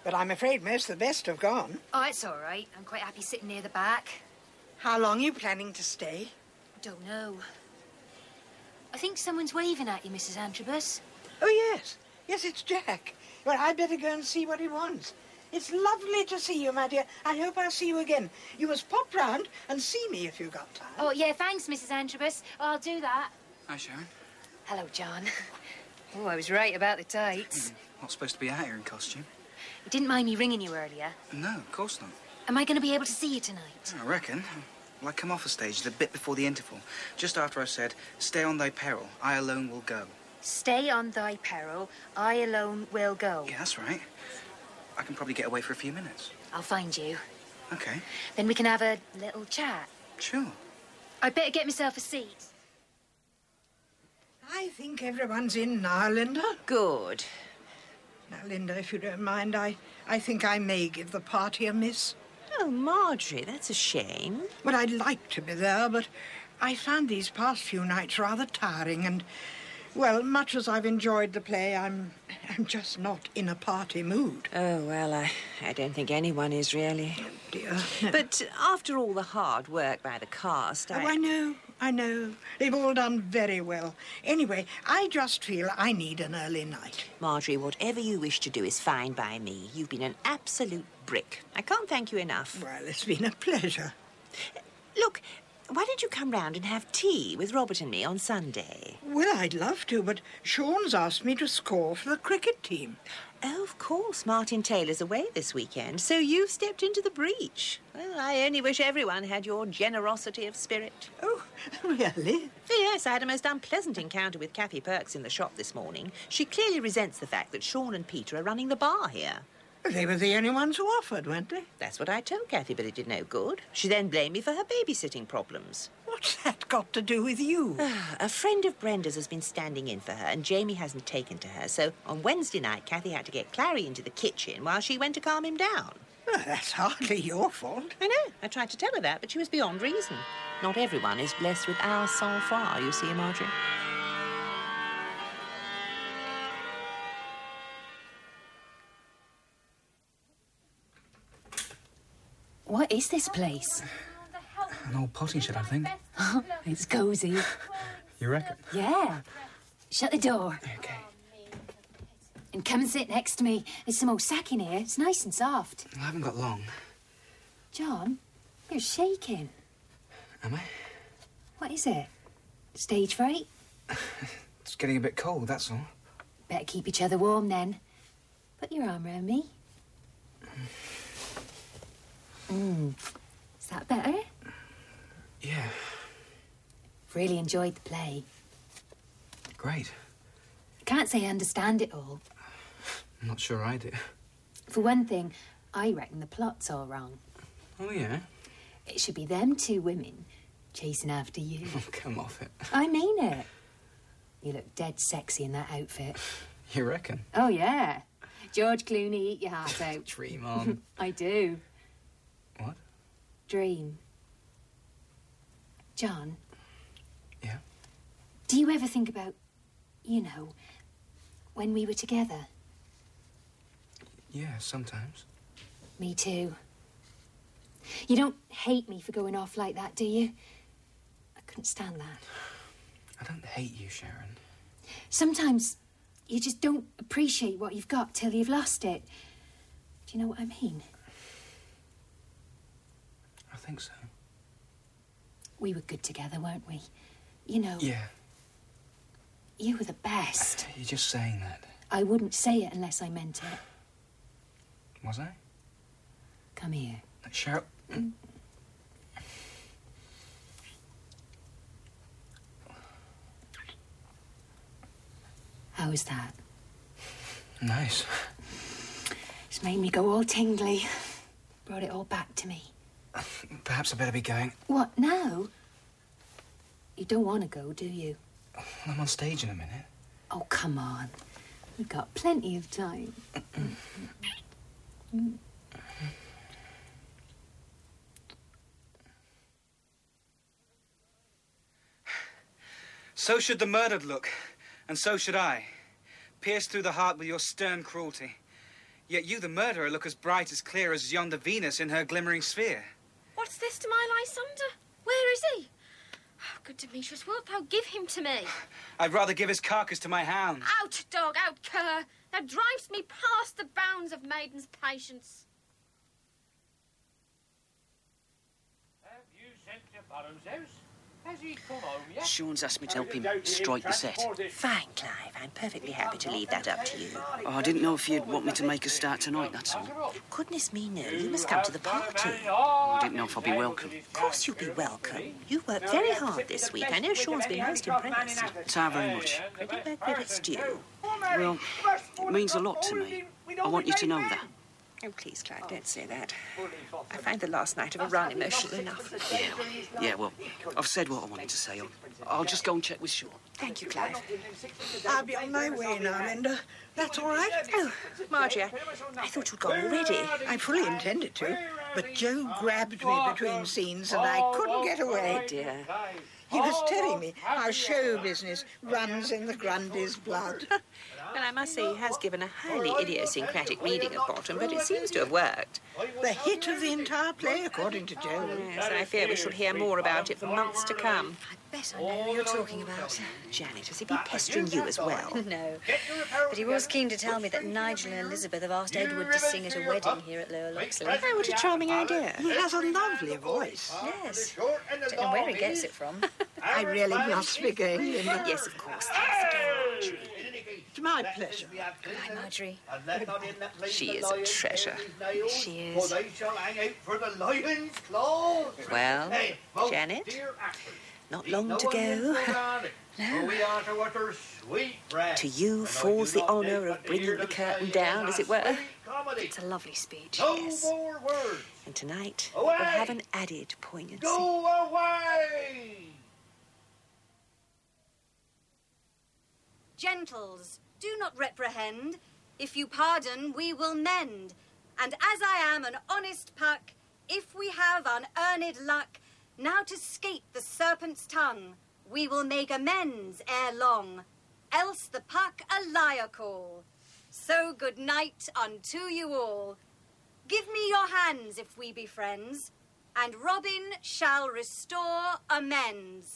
Speaker 22: but I'm afraid most of the best have gone.
Speaker 15: Oh, it's all right. I'm quite happy sitting near the back.
Speaker 22: How long are you planning to stay?
Speaker 15: Don't know. I think someone's waving at you, Mrs. Antrobus.
Speaker 22: Oh, yes. Yes, it's Jack. Well, I'd better go and see what he wants. It's lovely to see you, my dear. I hope I'll see you again. You must pop round and see me if you've got time.
Speaker 15: Oh, yeah, thanks, Mrs. Antrobus. I'll do that.
Speaker 10: Hi, Sharon.
Speaker 15: Hello, John. Oh, I was right about the tights.
Speaker 10: Not supposed to be out here in costume.
Speaker 15: You didn't mind me ringing you earlier.
Speaker 10: No, of course not.
Speaker 15: Am I going to be able to see you tonight?
Speaker 10: I reckon. Well, I come off the stage the bit before the interval, just after I said, "Stay on thy peril, I alone will go."
Speaker 15: Stay on thy peril, I alone will go.
Speaker 10: Yeah, that's right. I can probably get away for a few minutes.
Speaker 15: I'll find you.
Speaker 10: Okay.
Speaker 15: Then we can have a little chat.
Speaker 10: Sure.
Speaker 15: I'd better get myself a seat.
Speaker 22: I think everyone's in now, Linda.
Speaker 8: Good.
Speaker 22: Now, Linda, if you don't mind, I think I may give the party a miss.
Speaker 8: Oh, Marjorie, that's a shame.
Speaker 22: Well, I'd like to be there, but I found these past few nights rather tiring and, well, much as I've enjoyed the play, I'm just not in a party mood.
Speaker 8: Oh, well, I don't think anyone is really.
Speaker 22: Oh, dear. No.
Speaker 8: But after all the hard work by the cast,
Speaker 22: Oh, I know. They've all done very well. Anyway, I just feel I need an early night.
Speaker 8: Marjorie, whatever you wish to do is fine by me. You've been an absolute brick. I can't thank you enough.
Speaker 22: Well, it's been a pleasure.
Speaker 8: Look, why don't you come round and have tea with Robert and me on Sunday?
Speaker 22: Well, I'd love to, but Sean's asked me to score for the cricket team.
Speaker 8: Oh, of course. Martin Taylor's away this weekend, so you've stepped into the breach. Well, I only wish everyone had your generosity of spirit.
Speaker 22: Oh, really?
Speaker 8: Yes, I had a most unpleasant encounter with Kathy Perks in the shop this morning. She clearly resents the fact that Sean and Peter are running the bar here.
Speaker 22: They were the only ones who offered, weren't they?
Speaker 8: That's what I told Kathy, but it did no good. She then blamed me for her babysitting problems.
Speaker 22: What's that got to do with you?
Speaker 8: A friend of Brenda's has been standing in for her, and Jamie hasn't taken to her. So on Wednesday night, Kathy had to get Clary into the kitchen while she went to calm him down.
Speaker 22: Well, that's hardly your fault.
Speaker 8: I know. I tried to tell her that, but she was beyond reason. Not everyone is blessed with our sang-froid, you see, Marjorie.
Speaker 15: What is this place?
Speaker 10: An old potting shed, I think.
Speaker 15: It's cosy.
Speaker 10: You reckon?
Speaker 15: Yeah. Shut the door.
Speaker 10: Okay.
Speaker 15: And come and sit next to me. There's some old sack in here. It's nice and soft.
Speaker 10: I haven't got long.
Speaker 15: John, you're shaking.
Speaker 10: Am I?
Speaker 15: What is it? Stage fright?
Speaker 10: It's getting a bit cold, that's all.
Speaker 15: Better keep each other warm then. Put your arm round me. Is that better?
Speaker 10: Yeah.
Speaker 15: Really enjoyed the play.
Speaker 10: Great.
Speaker 15: I can't say I understand it all.
Speaker 10: I'm not sure I do.
Speaker 15: For one thing, I reckon the plot's all wrong.
Speaker 10: Oh, yeah?
Speaker 15: It should be them two women chasing after you.
Speaker 10: Oh, come off it.
Speaker 15: I mean it. You look dead sexy in that outfit.
Speaker 10: You reckon?
Speaker 15: Oh, yeah. George Clooney, eat your heart out.
Speaker 10: Dream on.
Speaker 15: I do.
Speaker 10: What?
Speaker 15: Dream. John?
Speaker 10: Yeah?
Speaker 15: Do you ever think about, when we were together?
Speaker 10: Yeah, sometimes.
Speaker 15: Me too. You don't hate me for going off like that, do you? I couldn't stand that.
Speaker 10: I don't hate you, Sharon.
Speaker 15: Sometimes you just don't appreciate what you've got till you've lost it. Do you know what I mean?
Speaker 10: I think so.
Speaker 15: We were good together, weren't we? Yeah. You were the best.
Speaker 10: You're just saying that.
Speaker 15: I wouldn't say it unless I meant it.
Speaker 10: Was I?
Speaker 15: Come here.
Speaker 10: Sharon.
Speaker 15: How was that?
Speaker 10: Nice.
Speaker 15: It's made me go all tingly. Brought it all back to me.
Speaker 10: Perhaps I better be going.
Speaker 15: What, now? You don't want to go, do you?
Speaker 10: I'm on stage in a minute.
Speaker 15: Oh, come on. We've got plenty of time.
Speaker 10: So should the murdered look, and so should I. Pierced through the heart with your stern cruelty. Yet you, the murderer, look as bright as clear as yonder Venus in her glimmering sphere.
Speaker 17: What's this to my Lysander? Where is he? Oh, good Demetrius, wilt thou give him to me?
Speaker 10: I'd rather give his carcass to my hound.
Speaker 17: Out, dog, out, cur! Thou drivest me past the bounds of maiden's patience.
Speaker 5: Have you sent to Barrow's house? Has he come home yet?
Speaker 7: Sean's asked me to help him strike the set.
Speaker 8: Fine, Clive. I'm perfectly happy to leave that up to you.
Speaker 7: Oh, I didn't know if you'd want me to make a start tonight, that's all.
Speaker 8: Goodness me, no. You must come to the party.
Speaker 7: I didn't know if I'd be welcome.
Speaker 8: Of course you'll be welcome. You worked very hard this week. I know Sean's been most impressed.
Speaker 7: Thanks very much.
Speaker 8: Credit where credit's due.
Speaker 7: Well, it means a lot to me. I want you to know that.
Speaker 8: Oh, please, Clive, don't say that. I find the last night of a run emotional enough.
Speaker 7: Yeah, well, I've said what I wanted to say. I'll just go and check with Sean.
Speaker 8: Thank you, Clive.
Speaker 22: I'll be on my way now, Linda. That's all right?
Speaker 8: Oh, Marjorie, I thought you'd gone already.
Speaker 22: I fully intended to, but Joe grabbed me between scenes and I couldn't get away.
Speaker 8: Oh, dear.
Speaker 22: He was telling me how show business runs in the Grundy's blood.
Speaker 8: Well, I must say he has given a highly idiosyncratic reading of Bottom, but it seems to have worked.
Speaker 22: The hit of the entire play, according to Joe.
Speaker 8: Yes, I fear we shall hear more about it for months to come.
Speaker 4: I bet I know who you're talking about.
Speaker 8: Janet, has he been pestering you as well?
Speaker 4: No, but he was keen to tell me that Nigel and Elizabeth have asked Edward to sing at a wedding here at Lower Loxley.
Speaker 8: Oh, what a charming idea.
Speaker 22: He has a lovely voice.
Speaker 4: Yes. Don't know where he gets it from.
Speaker 22: I really must be going, Linda.
Speaker 8: Yes, of course. Thanks again, Marjorie.
Speaker 22: It's my pleasure.
Speaker 4: Good night, Marjorie.
Speaker 8: She is a treasure.
Speaker 4: She is.
Speaker 8: Well, Janet, not long to go. No. To you falls the honour of bringing the curtain down, as it were.
Speaker 4: It's a lovely speech.
Speaker 8: Yes. And tonight will have an added poignancy.
Speaker 6: Go away!
Speaker 13: Gentles, do not reprehend. If you pardon, we will mend. And as I am an honest puck, if we have unearned luck, now to skate the serpent's tongue, we will make amends ere long, else the puck a liar call. So good night unto you all. Give me your hands if we be friends, and Robin shall restore amends.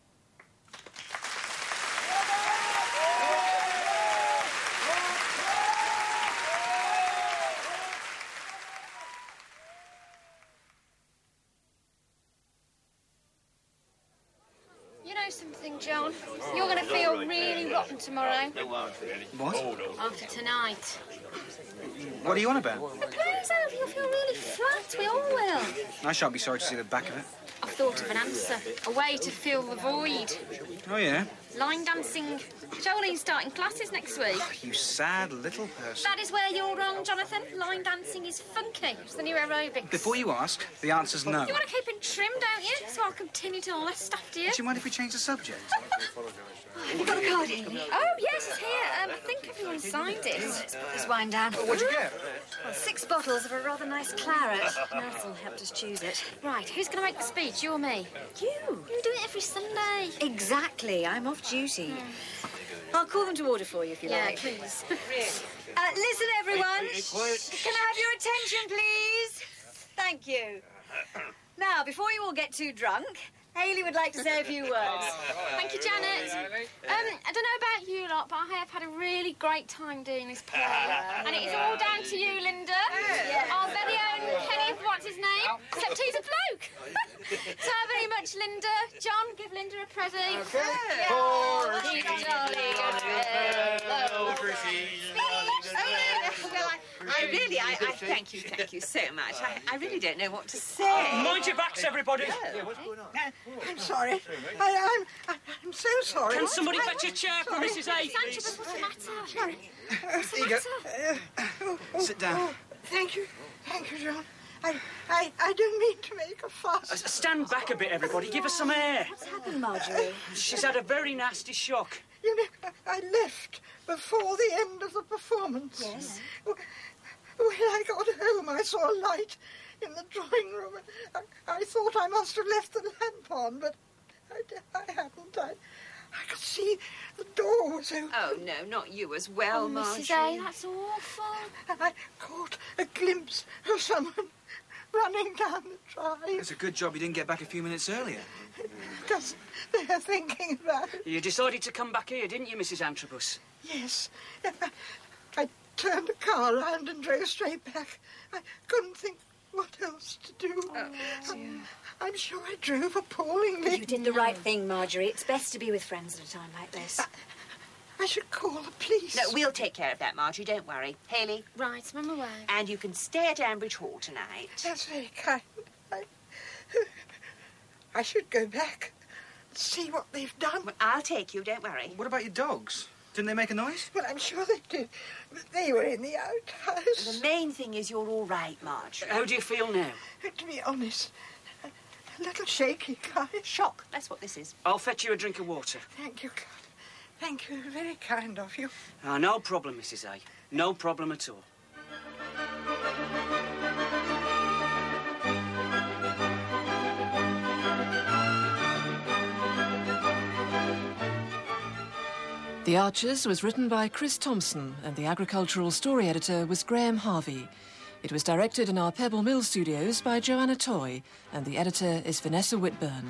Speaker 17: You know something, John? You're going to feel really rotten tomorrow.
Speaker 10: What?
Speaker 17: After tonight.
Speaker 10: What are you on about?
Speaker 17: The play's over. You'll feel really flat. We all will.
Speaker 10: I shan't be sorry to see the back of it.
Speaker 17: I've thought of an answer. A way to fill the void.
Speaker 10: Oh, yeah?
Speaker 17: Line dancing. Jolene's starting classes next week.
Speaker 10: You sad little person.
Speaker 17: That is where you're wrong, Jonathan. Line dancing is funky. It's the new aerobics.
Speaker 10: Before you ask, the answer's no.
Speaker 17: You want to keep in trim, don't you? So I'll continue to lust after you.
Speaker 10: Do you mind if we change the subject?
Speaker 17: Have you got a card here? Oh, yes, it's here. I think everyone signed it. Let's put this wine down.
Speaker 10: What'd you get?
Speaker 17: Well, 6 bottles of a rather nice claret. Nelson helped us choose it. Right, who's going to make the speech, you or me?
Speaker 4: You.
Speaker 17: You do it every Sunday.
Speaker 4: Exactly. I'm off duty. I'll call them to order for you if you like.
Speaker 17: Yeah, please.
Speaker 13: Listen, everyone. Can I have your attention, please? Thank you. Now, before you all get too drunk, Hayley would like to say a few words.
Speaker 17: Thank you, Janet. I don't know about you lot, but I have had a really great time doing this play. And it is all down to you, Linda. Our very own Kenneth, what's his name? Except he's a bloke. So very much, Linda. John, give Linda a present.
Speaker 6: Okay.
Speaker 17: Keep it jolly.
Speaker 8: Well, I thank you so much. I really don't know what to say.
Speaker 7: Mind your backs, everybody.
Speaker 22: What's going on? I'm sorry. I'm so sorry.
Speaker 7: Can somebody fetch a chair for Mrs. A,
Speaker 17: Sanchez, what's the matter?
Speaker 22: Sorry.
Speaker 10: Here you go. Sit down.
Speaker 22: Thank you, John. I don't mean to make a fuss.
Speaker 7: Stand back a bit, everybody. Give us some air.
Speaker 4: What's happened, Marjorie?
Speaker 7: She's had a very nasty shock.
Speaker 22: You know, I left before the end of the performance.
Speaker 4: Yes.
Speaker 22: When I got home, I saw a light in the drawing room. I thought I must have left the lamp on, but I hadn't. I could see the door was open.
Speaker 8: Oh, no, not you as well, Marjorie.
Speaker 17: Mrs. A, that's awful.
Speaker 22: And I caught a glimpse of someone running down the drive.
Speaker 10: It's a good job you didn't get back a few minutes earlier.
Speaker 22: Because they're thinking about it.
Speaker 7: You decided to come back here, didn't you, Mrs. Antrobus?
Speaker 22: Yes. I turned the car round and drove straight back. I couldn't think what else to do. I'm sure I drove appallingly.
Speaker 9: You did the right thing, Marjorie. It's best to be with friends at a time like this.
Speaker 22: I should call the police.
Speaker 8: No, we'll take care of that, Marjorie, don't worry. Haley?
Speaker 17: Right, I'm away.
Speaker 8: And you can stay at Ambridge Hall tonight.
Speaker 22: That's very kind. I should go back and see what they've done.
Speaker 8: Well, I'll take you, don't worry.
Speaker 10: What about your dogs? Didn't they make a noise?
Speaker 22: Well, I'm sure they did. But they were in the outhouse.
Speaker 8: The main thing is you're all right, Marjorie.
Speaker 7: How do you feel now?
Speaker 22: To be honest, a little shaky, Clive.
Speaker 8: Shock, that's what this is.
Speaker 7: I'll fetch you a drink of water.
Speaker 22: Thank you, Clive. Thank you. Very kind of you.
Speaker 7: No problem, Mrs. A. No problem at all.
Speaker 16: The Archers was written by Chris Thompson and the agricultural story editor was Graham Harvey. It was directed in our Pebble Mill studios by Joanna Toy and the editor is Vanessa Whitburn.